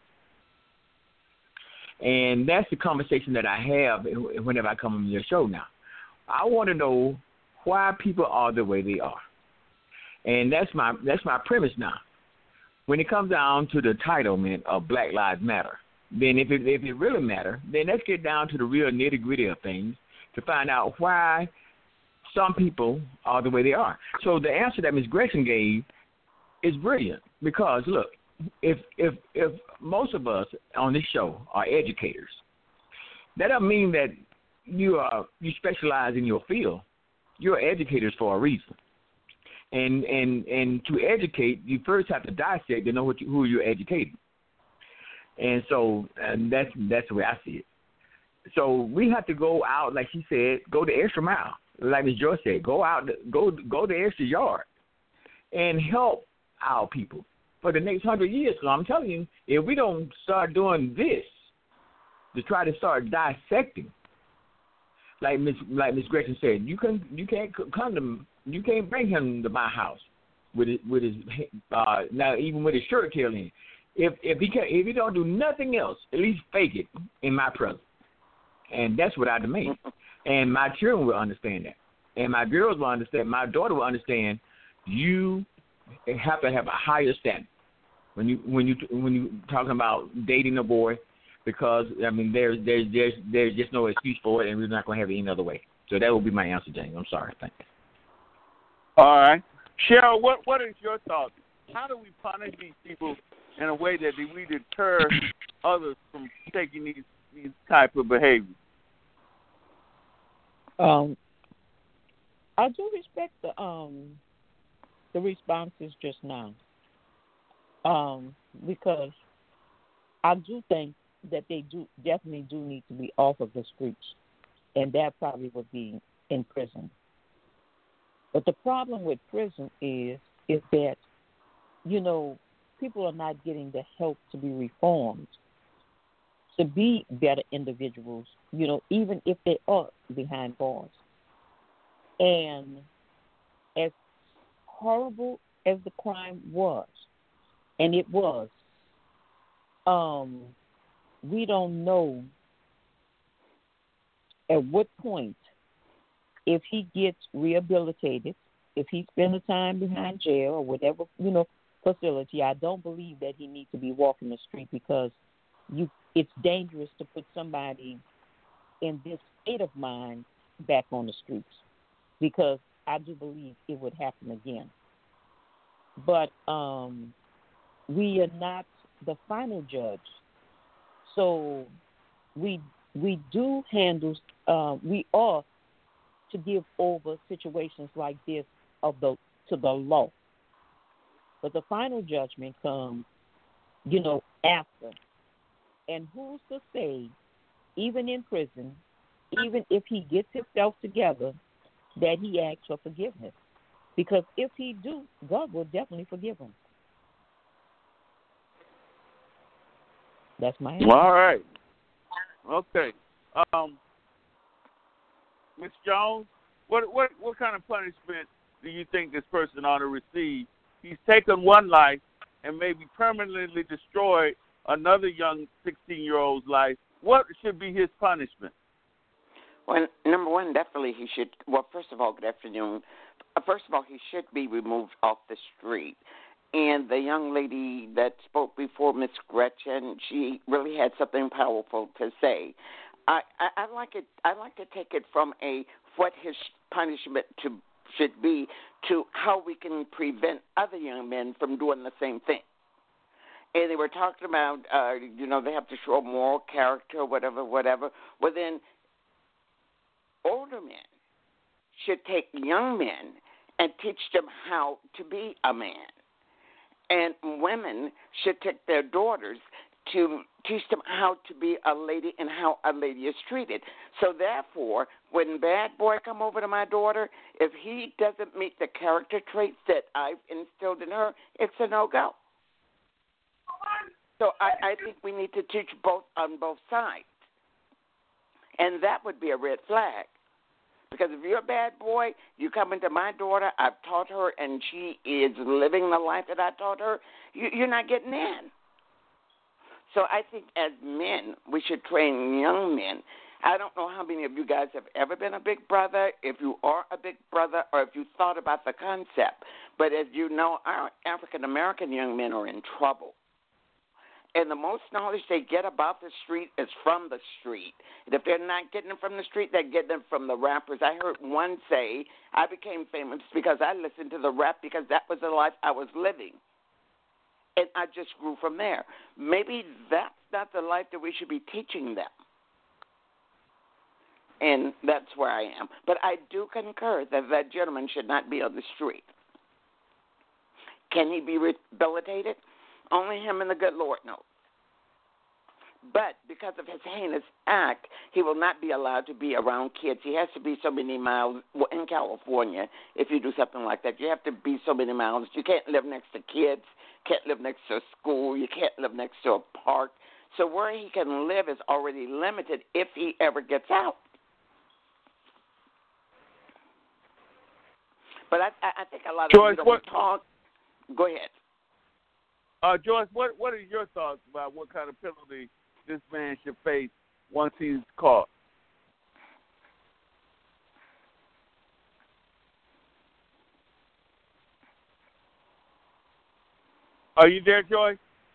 And that's the conversation that I have whenever I come on your show now. I want to know why people are the way they are. And that's my premise now. When it comes down to the entitlement of Black Lives Matter, then if it really matters, then let's get down to the real nitty-gritty of things to find out why some people are the way they are. So the answer that Ms. Gresham gave is brilliant because, look, if most of us on this show are educators, that doesn't mean that you specialize in your field. You're educators for a reason. And to educate, you first have to dissect to know who you're educating. And so that's the way I see it. So we have to go out, like she said, go the extra mile. Like Ms. Joyce said, go out, go the extra yard, and help our people for the next 100 years. So I'm telling you, if we don't start doing this to try to start dissecting, like Ms. Gretchen said, you can't bring him to my house with his now even with his shirt tail in. If he don't do nothing else, at least fake it in my presence, and that's what I demand. And my children will understand that, and my girls will understand. My daughter will understand. You have to have a higher standard when you talking about dating a boy, because I mean there's just no excuse for it, and we're not going to have it any other way. So that will be my answer, James. I'm sorry. Thank you. All right, Cheryl, what is your thoughts? How do we punish these people in a way that we deter others from taking these type of behaviors? I do respect the responses just now, because I do think that they definitely need to be off of the streets, and that probably would be in prison. But the problem with prison is that, people are not getting the help to be reformed, to be better individuals, even if they are behind bars. And as horrible as the crime was, and it was, we don't know at what point, if he gets rehabilitated, if he spends the time behind jail or whatever, facility, I don't believe that he needs to be walking the street, because it's dangerous to put somebody in this state of mind back on the streets, because I do believe it would happen again. But we are not the final judge, so we do handle. We are to give over situations like this to the law. But the final judgment comes, after. And who's to say, even in prison, even if he gets himself together, that he asks for forgiveness? Because if he do, God will definitely forgive him. That's my answer. All right. Okay. Ms. Jones, what kind of punishment do you think this person ought to receive? He's taken one life and maybe permanently destroyed another young 16-year-old's life. What should be his punishment? Well, number one, definitely he should. Well, first of all, good afternoon. First of all, he should be removed off the street. And the young lady that spoke before, Miss Gretchen, she really had something powerful to say. I like it. I like to take it from a what his punishment should be to how we can prevent other young men from doing the same thing. And they were talking about, they have to show moral character, whatever. Well, then older men should take young men and teach them how to be a man. And women should take their daughters to teach them how to be a lady and how a lady is treated. So therefore, when bad boy come over to my daughter, if he doesn't meet the character traits that I've instilled in her, it's a no-go. So I think we need to teach both on both sides. And that would be a red flag. Because if you're a bad boy, you come into my daughter, I've taught her, and she is living the life that I taught her, you're not getting in. So I think as men, we should train young men. I don't know how many of you guys have ever been a big brother, if you are a big brother, or if you thought about the concept. But as you know, our African-American young men are in trouble. And the most knowledge they get about the street is from the street. And if they're not getting it from the street, they're getting it from the rappers. I heard one say, I became famous because I listened to the rap because that was the life I was living. And I just grew from there. Maybe that's not the life that we should be teaching them. And that's where I am. But I do concur that that gentleman should not be on the street. Can he be rehabilitated? Only him and the good Lord knows. But because of his heinous act, he will not be allowed to be around kids. He has to be so many miles. Well, in California, if you do something like that, you have to be so many miles. You can't live next to kids, can't live next to a school, you can't live next to a park. So where he can live is already limited if he ever gets out. But I think a lot of Joyce, people don't talk. Go ahead. Joyce, what are your thoughts about what kind of penalty this man should face once he's caught? Are you there, Joyce?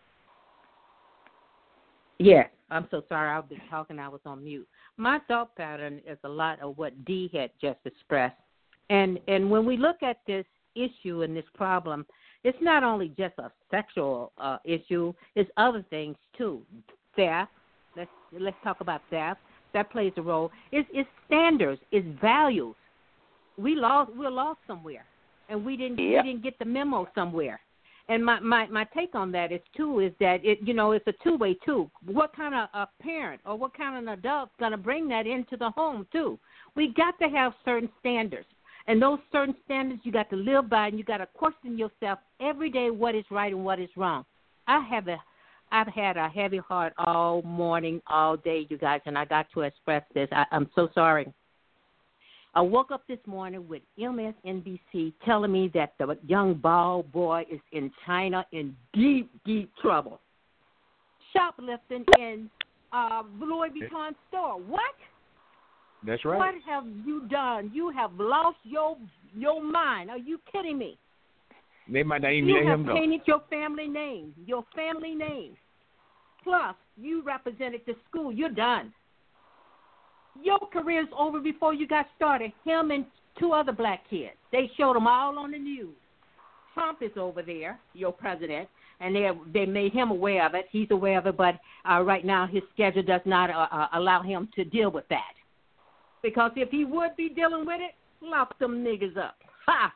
Yeah, I'm so sorry. I've been talking. I was on mute. My thought pattern is a lot of what Dee had just expressed. And when we look at this issue and this problem, it's not only just a sexual issue. It's other things too. Theft. Let's talk about theft. That plays a role. It's standards. It's values. We're lost somewhere, and we didn't get the memo somewhere. And my take on that is that it's a two-way too. What kind of a parent or what kind of an adult is going to bring that into the home too? We got to have certain standards. And those certain standards you got to live by, and you got to question yourself every day what is right and what is wrong. I've had a heavy heart all morning, all day, you guys, and I got to express this. I'm so sorry. I woke up this morning with MSNBC telling me that the young bald boy is in China in deep, deep trouble. Shoplifting in Louis Vuitton store. What? That's right. What have you done? You have lost your mind. Are you kidding me? They might not even let him go. You have painted your family name. Plus, you represented the school. You're done. Your career's over before you got started. Him and two other black kids. They showed them all on the news. Trump is over there, your president, and they made him aware of it. He's aware of it, but right now his schedule does not allow him to deal with that. Because if he would be dealing with it, lock them niggas up. Ha!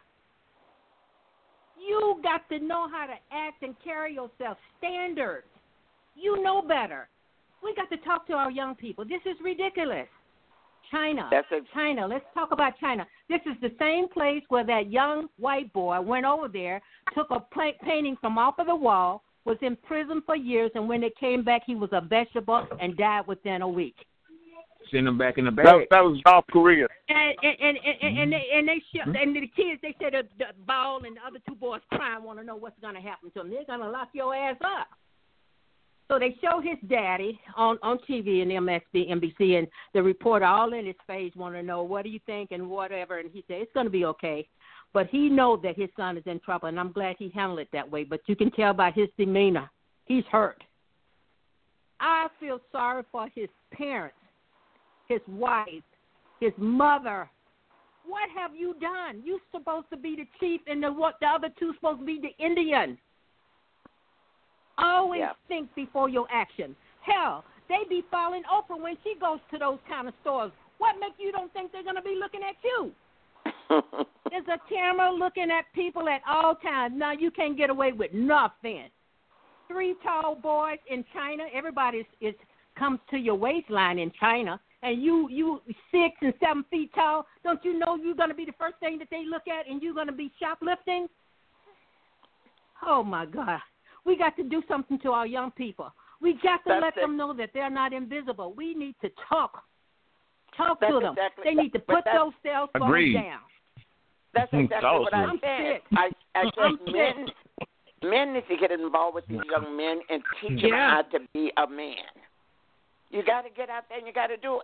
You got to know how to act and carry yourself. Standards. You know better. We got to talk to our young people. This is ridiculous. China. China. Let's talk about China. This is the same place where that young white boy went over there, took a painting from off of the wall, was in prison for years, and when they came back, he was a vegetable and died within a week. Send them back in the bag. That was South Korea. And the kids, they said the ball and the other two boys crying, want to know what's going to happen to them. They're going to lock your ass up. So they show his daddy on TV and NBC, and the reporter all in his face want to know, what do you think and whatever. And he said, it's going to be okay. But he knows that his son is in trouble, and I'm glad he handled it that way. But you can tell by his demeanor, he's hurt. I feel sorry for his parents, his wife, his mother. What have you done? You're supposed to be the chief, and the other two supposed to be the Indian. Always think before your action. Hell, they be following Oprah when she goes to those kind of stores. What makes you don't think they're going to be looking at you? There's a camera looking at people at all times. Now you can't get away with nothing. 3 tall boys in China. Everybody comes to your waistline in China, and you 6 and 7 feet tall. Don't you know you're going to be the first thing that they look at, and you're going to be shoplifting? Oh my God, we got to do something to our young people. We got to let them know that they're not invisible. We need to talk to them. They need to put those cell phones down. That's exactly what I I'm said. sick. I said men need to get involved with these young men and teach them how to be a man. You got to get out there and you got to do it.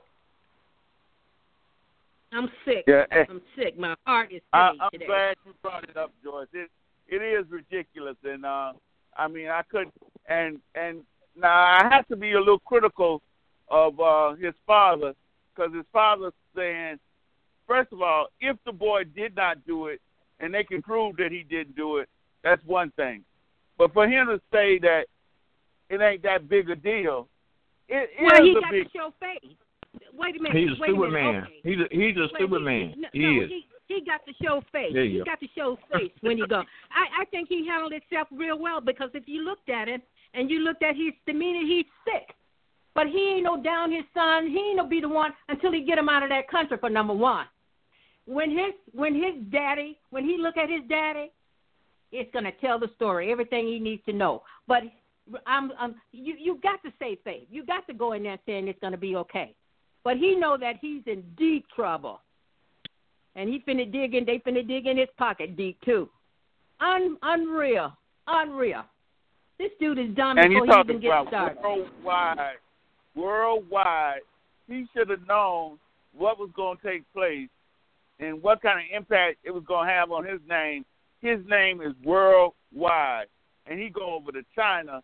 I'm sick. Yeah. I'm sick. My heart is heavy today. I'm glad you brought it up, Joyce. It is ridiculous, and I mean I couldn't. And now I have to be a little critical of his father, because his father's saying, first of all, if the boy did not do it and they can prove that he didn't do it, that's one thing. But for him to say that it ain't that big a deal, it is a big. Well, he got to show face. Wait a minute. He's a stupid man. Okay. He's a stupid man. He is. He got to show face. He got to show face when he goes. I think he handled himself real well, because if you looked at him and you looked at his demeanor, he's sick. But he ain't no down his son. He ain't no be the one until he get him out of that country, for number one. When he look at his daddy, it's gonna tell the story, everything he needs to know. But you got to say faith. You got to go in there saying it's gonna be okay. But he know that he's in deep trouble, and they finna dig in his pocket deep too. Unreal. This dude is done before he even gets started. Worldwide, he should have known what was going to take place and what kind of impact it was going to have on his name. His name is worldwide, and he go over to China.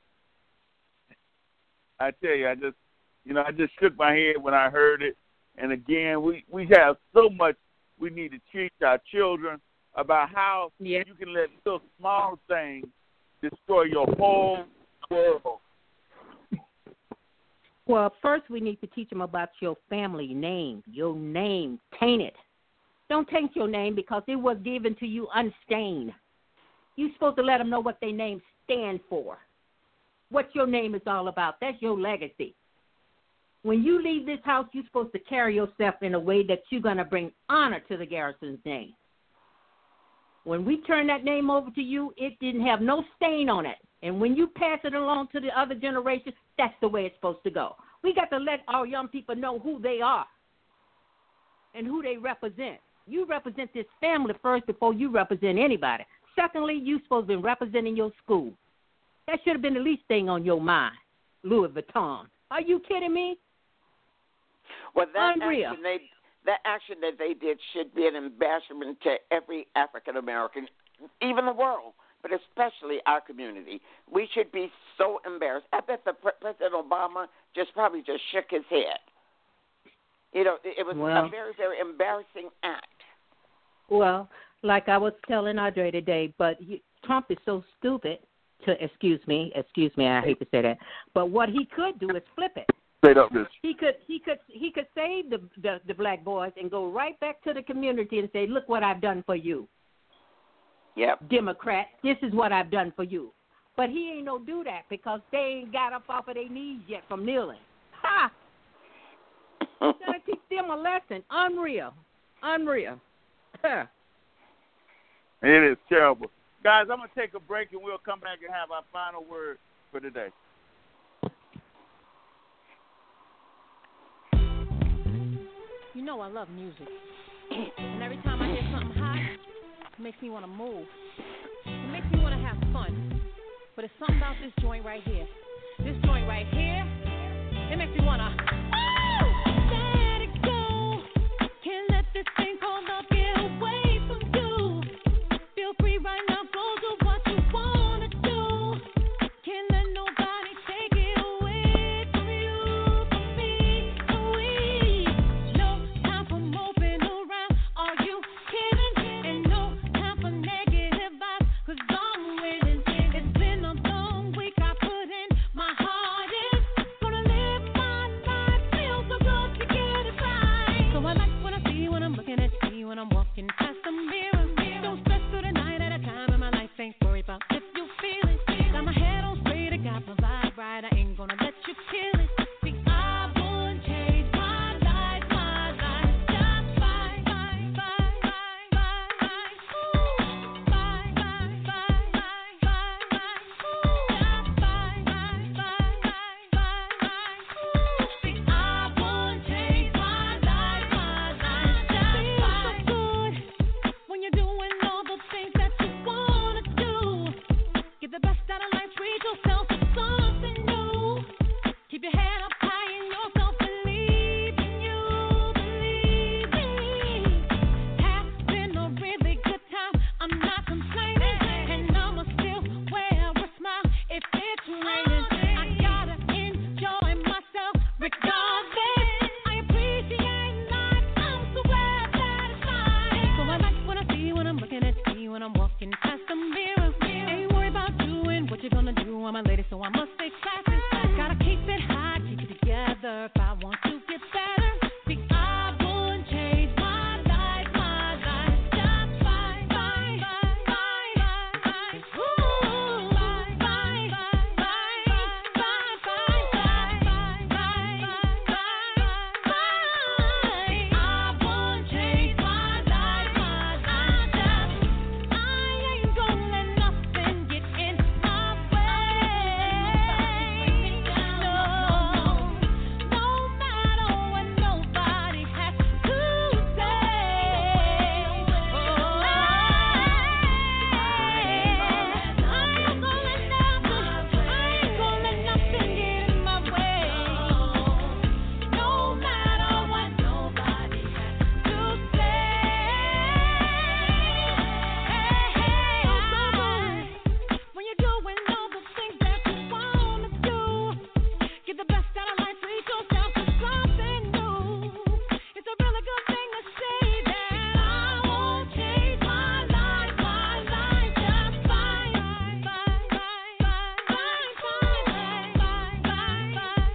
I tell you, I just shook my head when I heard it. And again, we have so much we need to teach our children about how you can let little small things destroy your whole world. Well, first we need to teach them about your family name. Your name, taint it. Don't taint your name, because it was given to you unstained. You're supposed to let them know what their name stands for, what your name is all about. That's your legacy. When you leave this house, you're supposed to carry yourself in a way that you're going to bring honor to the Garrison's name. When we turn that name over to you, it didn't have no stain on it. And when you pass it along to the other generation, that's the way it's supposed to go. We got to let our young people know who they are and who they represent. You represent this family first before you represent anybody. Secondly, you're supposed to be representing your school. That should have been the least thing on your mind, Louis Vuitton. Are you kidding me? Well, Unreal. That action that they did should be an embarrassment to every African American, even the world, but especially our community. We should be so embarrassed. I bet President Obama probably just shook his head. You know, it was a very, very embarrassing act. Well, like I was telling Andre today, but Trump is so stupid to, excuse me, I hate to say that, but what he could do is flip it. Straight up, this. He could save the black boys and go right back to the community and say, look what I've done for you. Yep. Democrat, this is what I've done for you. But he ain't no do that, because they ain't got up off of their knees yet from kneeling. Ha! Gotta teach them a lesson. Unreal. It is terrible. Guys, I'm going to take a break, and we'll come back and have our final word for today. You know I love music. And every time I hear something hot, it makes me want to move. It makes me want to have fun. But it's something about this joint right here. This joint right here, it makes me want to... Let it go. Can't let this thing called love get away from you. surf. I want to get better. See, I won't change my life, just fine, fine, fine, fine, fine. Ooh, fine, fine, fine, fine, fine, fine, fine, fine, fine. I won't change my life, I ain't gonna let nothing get in my way. No, no matter what nobody has to say. I ain't gonna let nothing get in my way. No matter what nobody has to say. When you're doing all the things that you wanna do, get the best out of life, treat yourself to something new. It's a really good thing to say that I won't change my life, just fine, fine, fine, fine, fine, fine, fine, fine,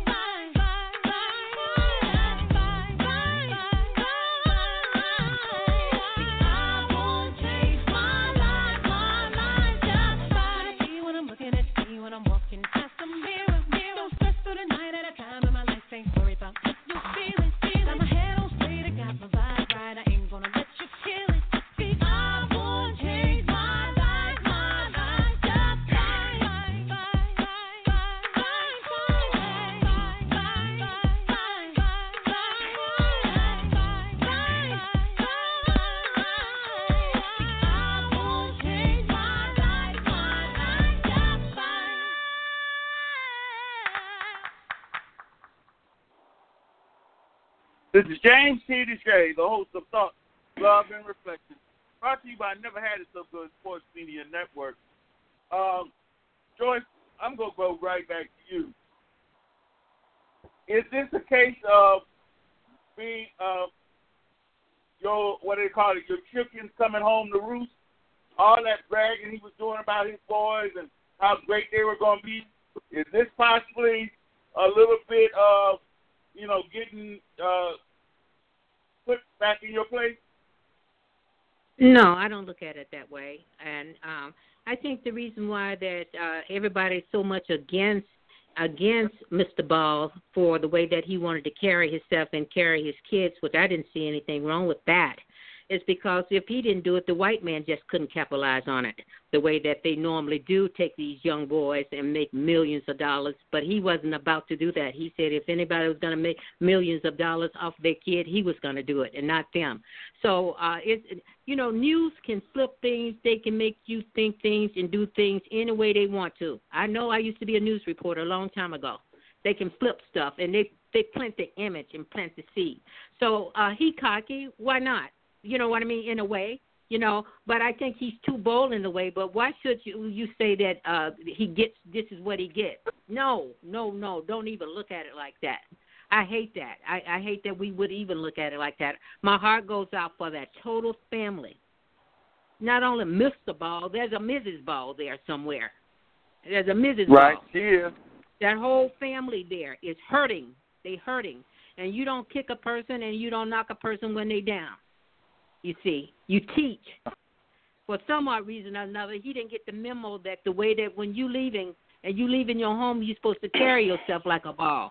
I won't change my life, just fine. See when I'm looking at me when I'm walking past the mirror. Don't stress through the night at a time in my life. Ain't worry about what you feeling. Got my head on straight, I got my vibe right. I ain't gonna let you kill it. See, I won't change my life, just fine, fine, fine, fine, fine, This is James T. Deshay, the host of Thought, Love, and Reflection, brought to you by Never Had It So Good Sports Media Network. Joyce, I'm going to go right back to you. Is this a case of being, your, what do they call it, your chickens coming home to roost? All that bragging he was doing about his boys and how great they were going to be? Is this possibly a little bit of, getting put back in your place? No, I don't look at it that way. And I think the reason why that everybody's so much against Mr. Ball for the way that he wanted to carry himself and carry his kids, which I didn't see anything wrong with that, is because if he didn't do it, the white man just couldn't capitalize on it the way that they normally do, take these young boys and make millions of dollars. But he wasn't about to do that. He said if anybody was going to make millions of dollars off their kid, he was going to do it and not them. So, news can flip things. They can make you think things and do things any way they want to. I know I used to be a news reporter a long time ago. They can flip stuff, and they plant the image and plant the seed. So he cocky. Why not? You know what I mean? In a way, but I think he's too bold in a way. But why should you say that he gets, this is what he gets? No. Don't even look at it like that. I hate that. I hate that we would even look at it like that. My heart goes out for that total family. Not only Mr. Ball, there's a Mrs. Ball there somewhere. There's a Mrs. Ball. Right here. That whole family there is hurting. They hurting. And you don't kick a person and you don't knock a person when they down. You see, you teach. For some odd reason or another, he didn't get the memo that the way that when you leaving and you leaving your home, you're supposed to carry yourself like a ball.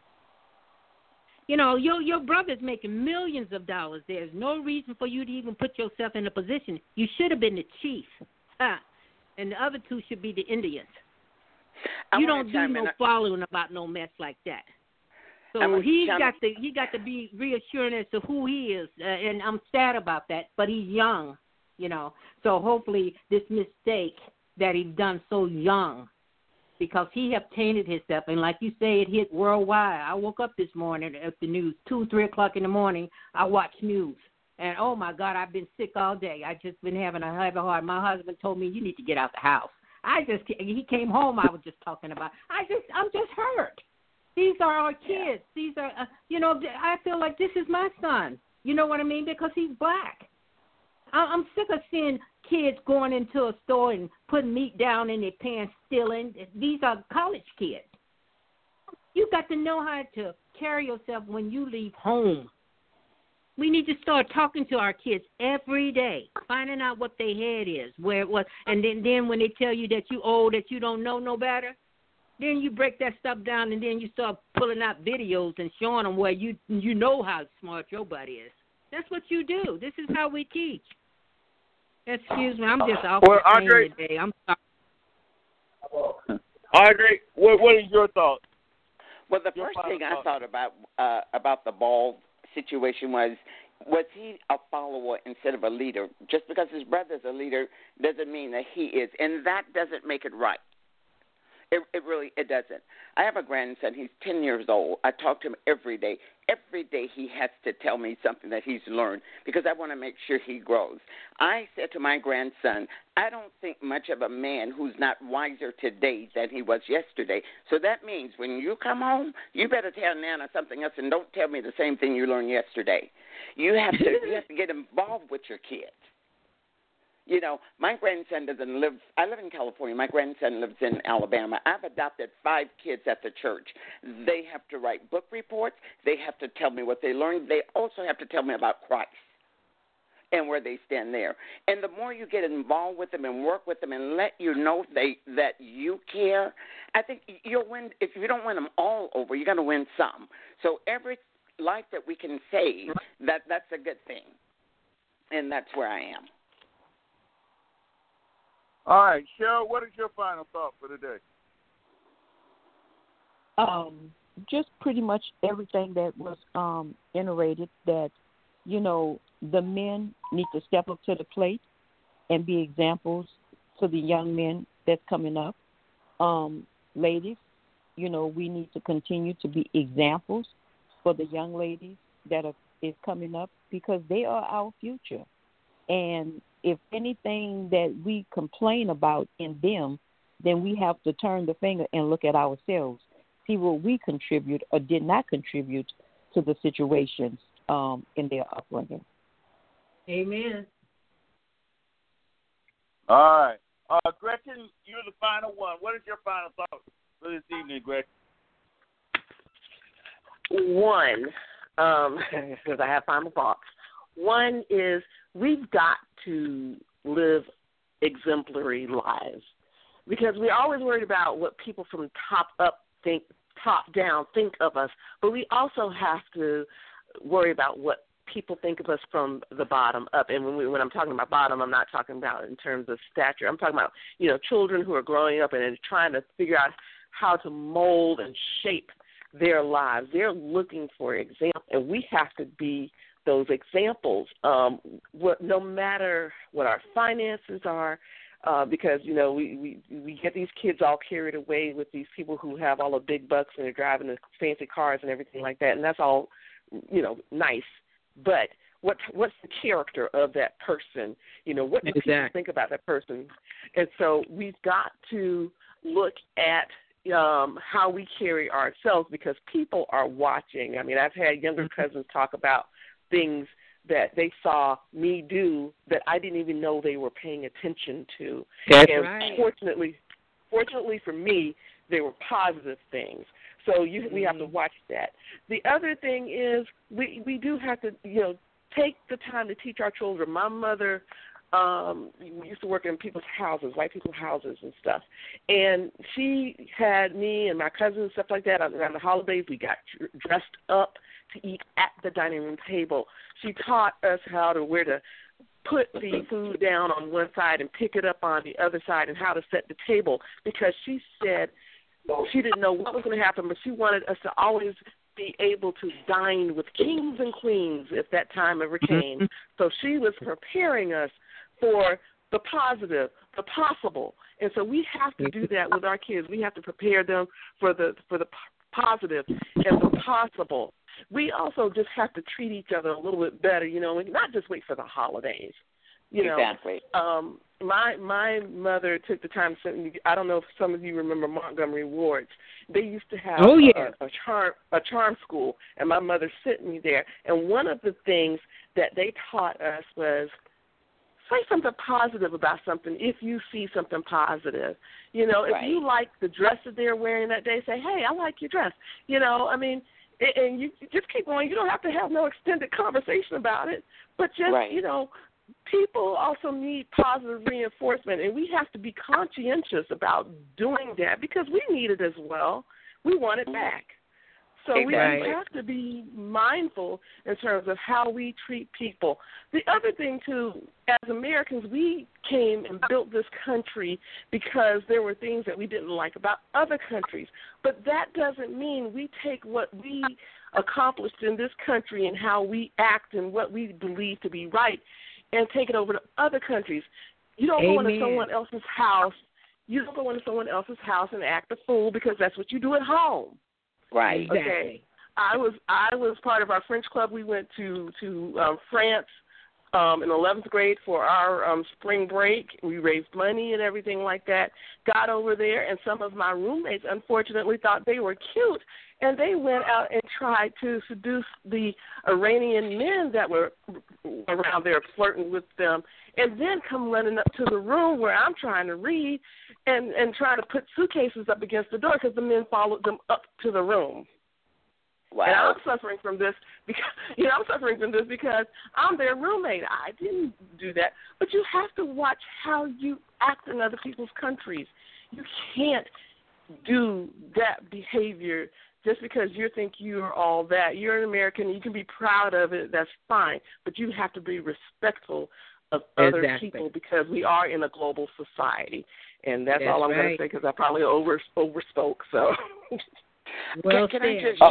Your brother's making millions of dollars. There's no reason for you to even put yourself in a position. You should have been the chief. And the other two should be the Indians. You don't do no following about no mess like that. So he got to be reassuring as to who he is, and I'm sad about that. But he's young, So hopefully this mistake that he's done so young, because he have tainted himself, and like you say, it hit worldwide. I woke up this morning at the news, 2-3 o'clock in the morning. I watched news, and oh my God, I've been sick all day. I just been having a heavy heart. My husband told me you need to get out the house. He came home. I was just talking about. I'm just hurt. These are our kids. These are, I feel like this is my son. You know what I mean? Because he's black. I'm sick of seeing kids going into a store and putting meat down in their pants, stealing. These are college kids. You got to know how to carry yourself when you leave home. We need to start talking to our kids every day, finding out what their head is, where it was, and then when they tell you that you old, that you don't know no better, then you break that stuff down, and then you start pulling out videos and showing them where you know how smart your butt is. That's what you do. This is how we teach. Excuse me, I'm just off the Andre, today. I'm sorry. Andre, what is your thoughts? Well, the first thing I thought about the ball situation was he a follower instead of a leader? Just because his brother's a leader doesn't mean that he is, and that doesn't make it right. It really doesn't. I have a grandson. He's 10 years old. I talk to him every day. Every day he has to tell me something that he's learned because I want to make sure he grows. I said to my grandson, I don't think much of a man who's not wiser today than he was yesterday. So that means when you come home, you better tell Nana something else and don't tell me the same thing you learned yesterday. You have to get involved with your kids. You know, my grandson doesn't live – I live in California. My grandson lives in Alabama. I've adopted 5 kids at the church. They have to write book reports. They have to tell me what they learned. They also have to tell me about Christ and where they stand there. And the more you get involved with them and work with them and let you know that you care, I think you'll win. If you don't win them all over, you're going to win some. So every life that we can save, that's a good thing. And that's where I am. All right, Cheryl, what is your final thought for today? Just pretty much everything that was iterated, that, you know, the men need to step up to the plate and be examples to the young men that's coming up. Ladies, you know, we need to continue to be examples for the young ladies that is coming up because they are our future. And if anything that we complain about in them, then we have to turn the finger and look at ourselves, see what we contribute or did not contribute to the situations in their upbringing. Amen. All right. Gretchen, you're the final one. What is your final thought for this evening, Gretchen? One, because I have final thoughts. One is we've got to live exemplary lives because we're always worried about what people from top down think of us, but we also have to worry about what people think of us from the bottom up. And when I'm talking about bottom, I'm not talking about in terms of stature. I'm talking about, you know, children who are growing up and trying to figure out how to mold and shape their lives. They're looking for example, and we have to be those examples, no matter what our finances are, because, you know, we get these kids all carried away with these people who have all the big bucks and they're driving the fancy cars and everything like that, and that's all, you know, nice. But what's the character of that person? You know, what do people think about that person? And so we've got to look at how we carry ourselves because people are watching. I mean, I've had younger cousins talk about things that they saw me do that I didn't even know they were paying attention to. That's and right. Fortunately for me, they were positive things. So we have to watch that. The other thing is we do have to, you know, take the time to teach our children. My mother used to work in people's houses, white people's houses and stuff. And she had me and my cousins and stuff like that around the holidays. We got dressed up to eat at the dining room table. She taught us where to put the food down on one side and pick it up on the other side and how to set the table because she said she didn't know what was going to happen, but she wanted us to always be able to dine with kings and queens if that time ever came. So she was preparing us for the positive, the possible. And so we have to do that with our kids. We have to prepare them for the positive and the possible. We also just have to treat each other a little bit better, you know, and not just wait for the holidays. You know, exactly. My mother took the time to send me, I don't know if some of you remember Montgomery Wards. They used to have a charm school, and my mother sent me there. And one of the things that they taught us was say something positive about something if you see something positive. You know, if you like the dress that they're wearing that day, say, hey, I like your dress. You know, I mean, and you just keep going. You don't have to have no extended conversation about it, but just, right. People also need positive reinforcement, and we have to be conscientious about doing that because we need it as well. We want it back. So we have to be mindful in terms of how we treat people. The other thing, too, as Americans, we came and built this country because there were things that we didn't like about other countries. But that doesn't mean we take what we accomplished in this country and how we act and what we believe to be right and take it over to other countries. You don't go into someone else's house. You don't go into someone else's house and act a fool because that's what you do at home. Right. Exactly. Okay. I was part of our French club. We went to France in 11th grade for our spring break. We raised money and everything like that. Got over there, and some of my roommates, unfortunately, thought they were cute, and they went out and tried to seduce the Iranian men that were around there flirting with them, and then come running up to the room where I'm trying to read and trying to put suitcases up against the door because the men followed them up to the room. Wow. And I'm suffering from this because I'm their roommate. I didn't do that. But you have to watch how you act in other people's countries. You can't do that behavior just because you think you're all that. You're an American. You can be proud of it. That's fine. But you have to be respectful of other people because we are in a global society. And that's all I'm going to say because I probably overspoke. So, well, can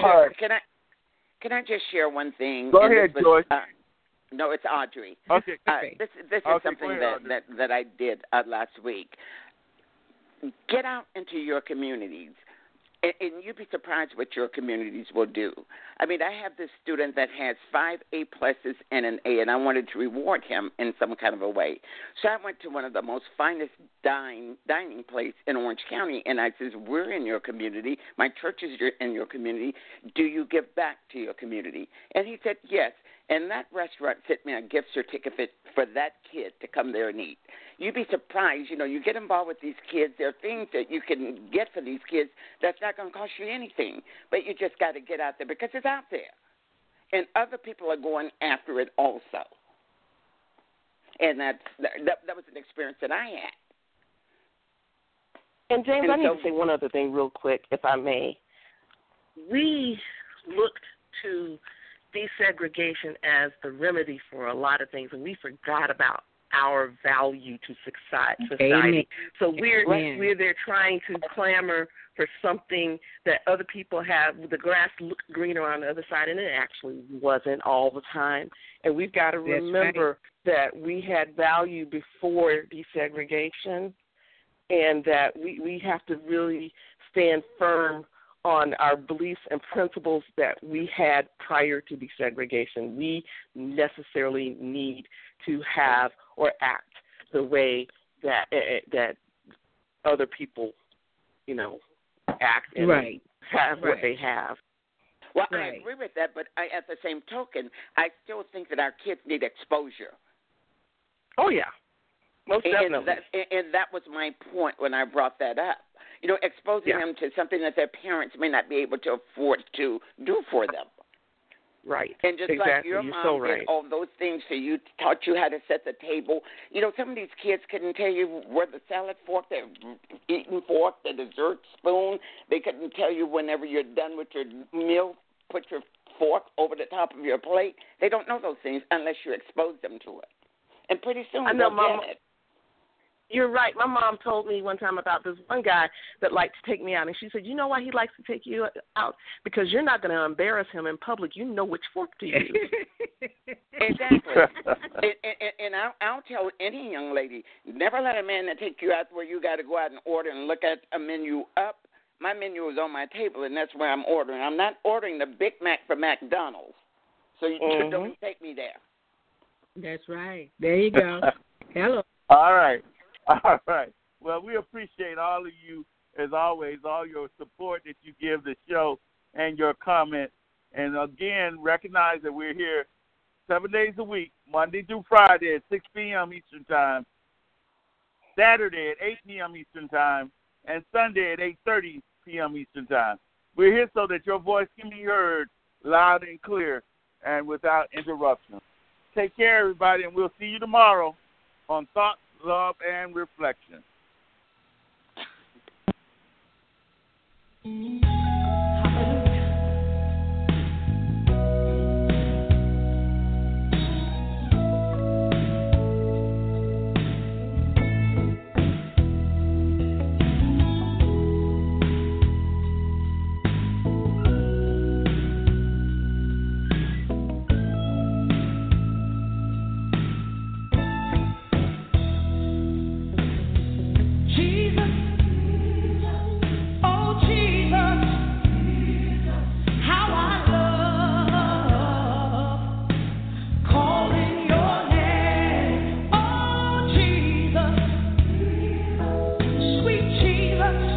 I just share one thing? Go ahead, Joyce. No, it's Audrey. Okay. This is something that I did last week. Get out into your communities. And you'd be surprised what your communities will do. I mean, I have this student that has 5 A+ and an A, and I wanted to reward him in some kind of a way. So I went to one of the most finest dining place in Orange County, and I says, we're in your community. My church is in your community. Do you give back to your community? And he said, yes. And that restaurant sent me a gift certificate for that kid to come there and eat. You'd be surprised. You get involved with these kids. There are things that you can get for these kids that's not going to cost you anything. But you just got to get out there because it's out there. And other people are going after it also. And that was an experience that I had. And, James, I need to say one other thing real quick, if I may. We looked to desegregation as the remedy for a lot of things, and we forgot about our value to society. Amen. So we're there trying to clamor for something that other people have. The grass looked greener on the other side, and it actually wasn't all the time. And we've got to remember that we had value before desegregation, and that we have to really stand firm on our beliefs and principles that we had prior to desegregation. We necessarily need to have or act the way that other people, act and have what they have. Well, I agree with that, but at the same token, I still think that our kids need exposure. Oh, yeah. Most definitely. And that was my point when I brought that up. Exposing them to something that their parents may not be able to afford to do for them. Right. And just like your mom did all those things for you, taught you how to set the table. Some of these kids couldn't tell you where the salad fork, the eating fork, the dessert spoon. They couldn't tell you whenever you're done with your meal, put your fork over the top of your plate. They don't know those things unless you expose them to it. And pretty soon they'll get it. You're right. My mom told me one time about this one guy that liked to take me out, and she said, you know why he likes to take you out? Because you're not going to embarrass him in public. You know which fork to use. Exactly. and I'll tell any young lady, never let a man take you out where you got to go out and order and look at a menu up. My menu is on my table, and that's where I'm ordering. I'm not ordering the Big Mac from McDonald's, so you don't take me there. That's right. There you go. Hello. All right. Well, we appreciate all of you, as always, all your support that you give the show and your comments. And, again, recognize that we're here 7 days a week, Monday through Friday at 6 p.m. Eastern Time, Saturday at 8 p.m. Eastern Time, and Sunday at 8:30 p.m. Eastern Time. We're here so that your voice can be heard loud and clear and without interruption. Take care, everybody, and we'll see you tomorrow on Thoughts, Love, and Reflection.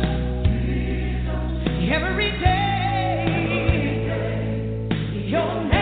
Every day, your name.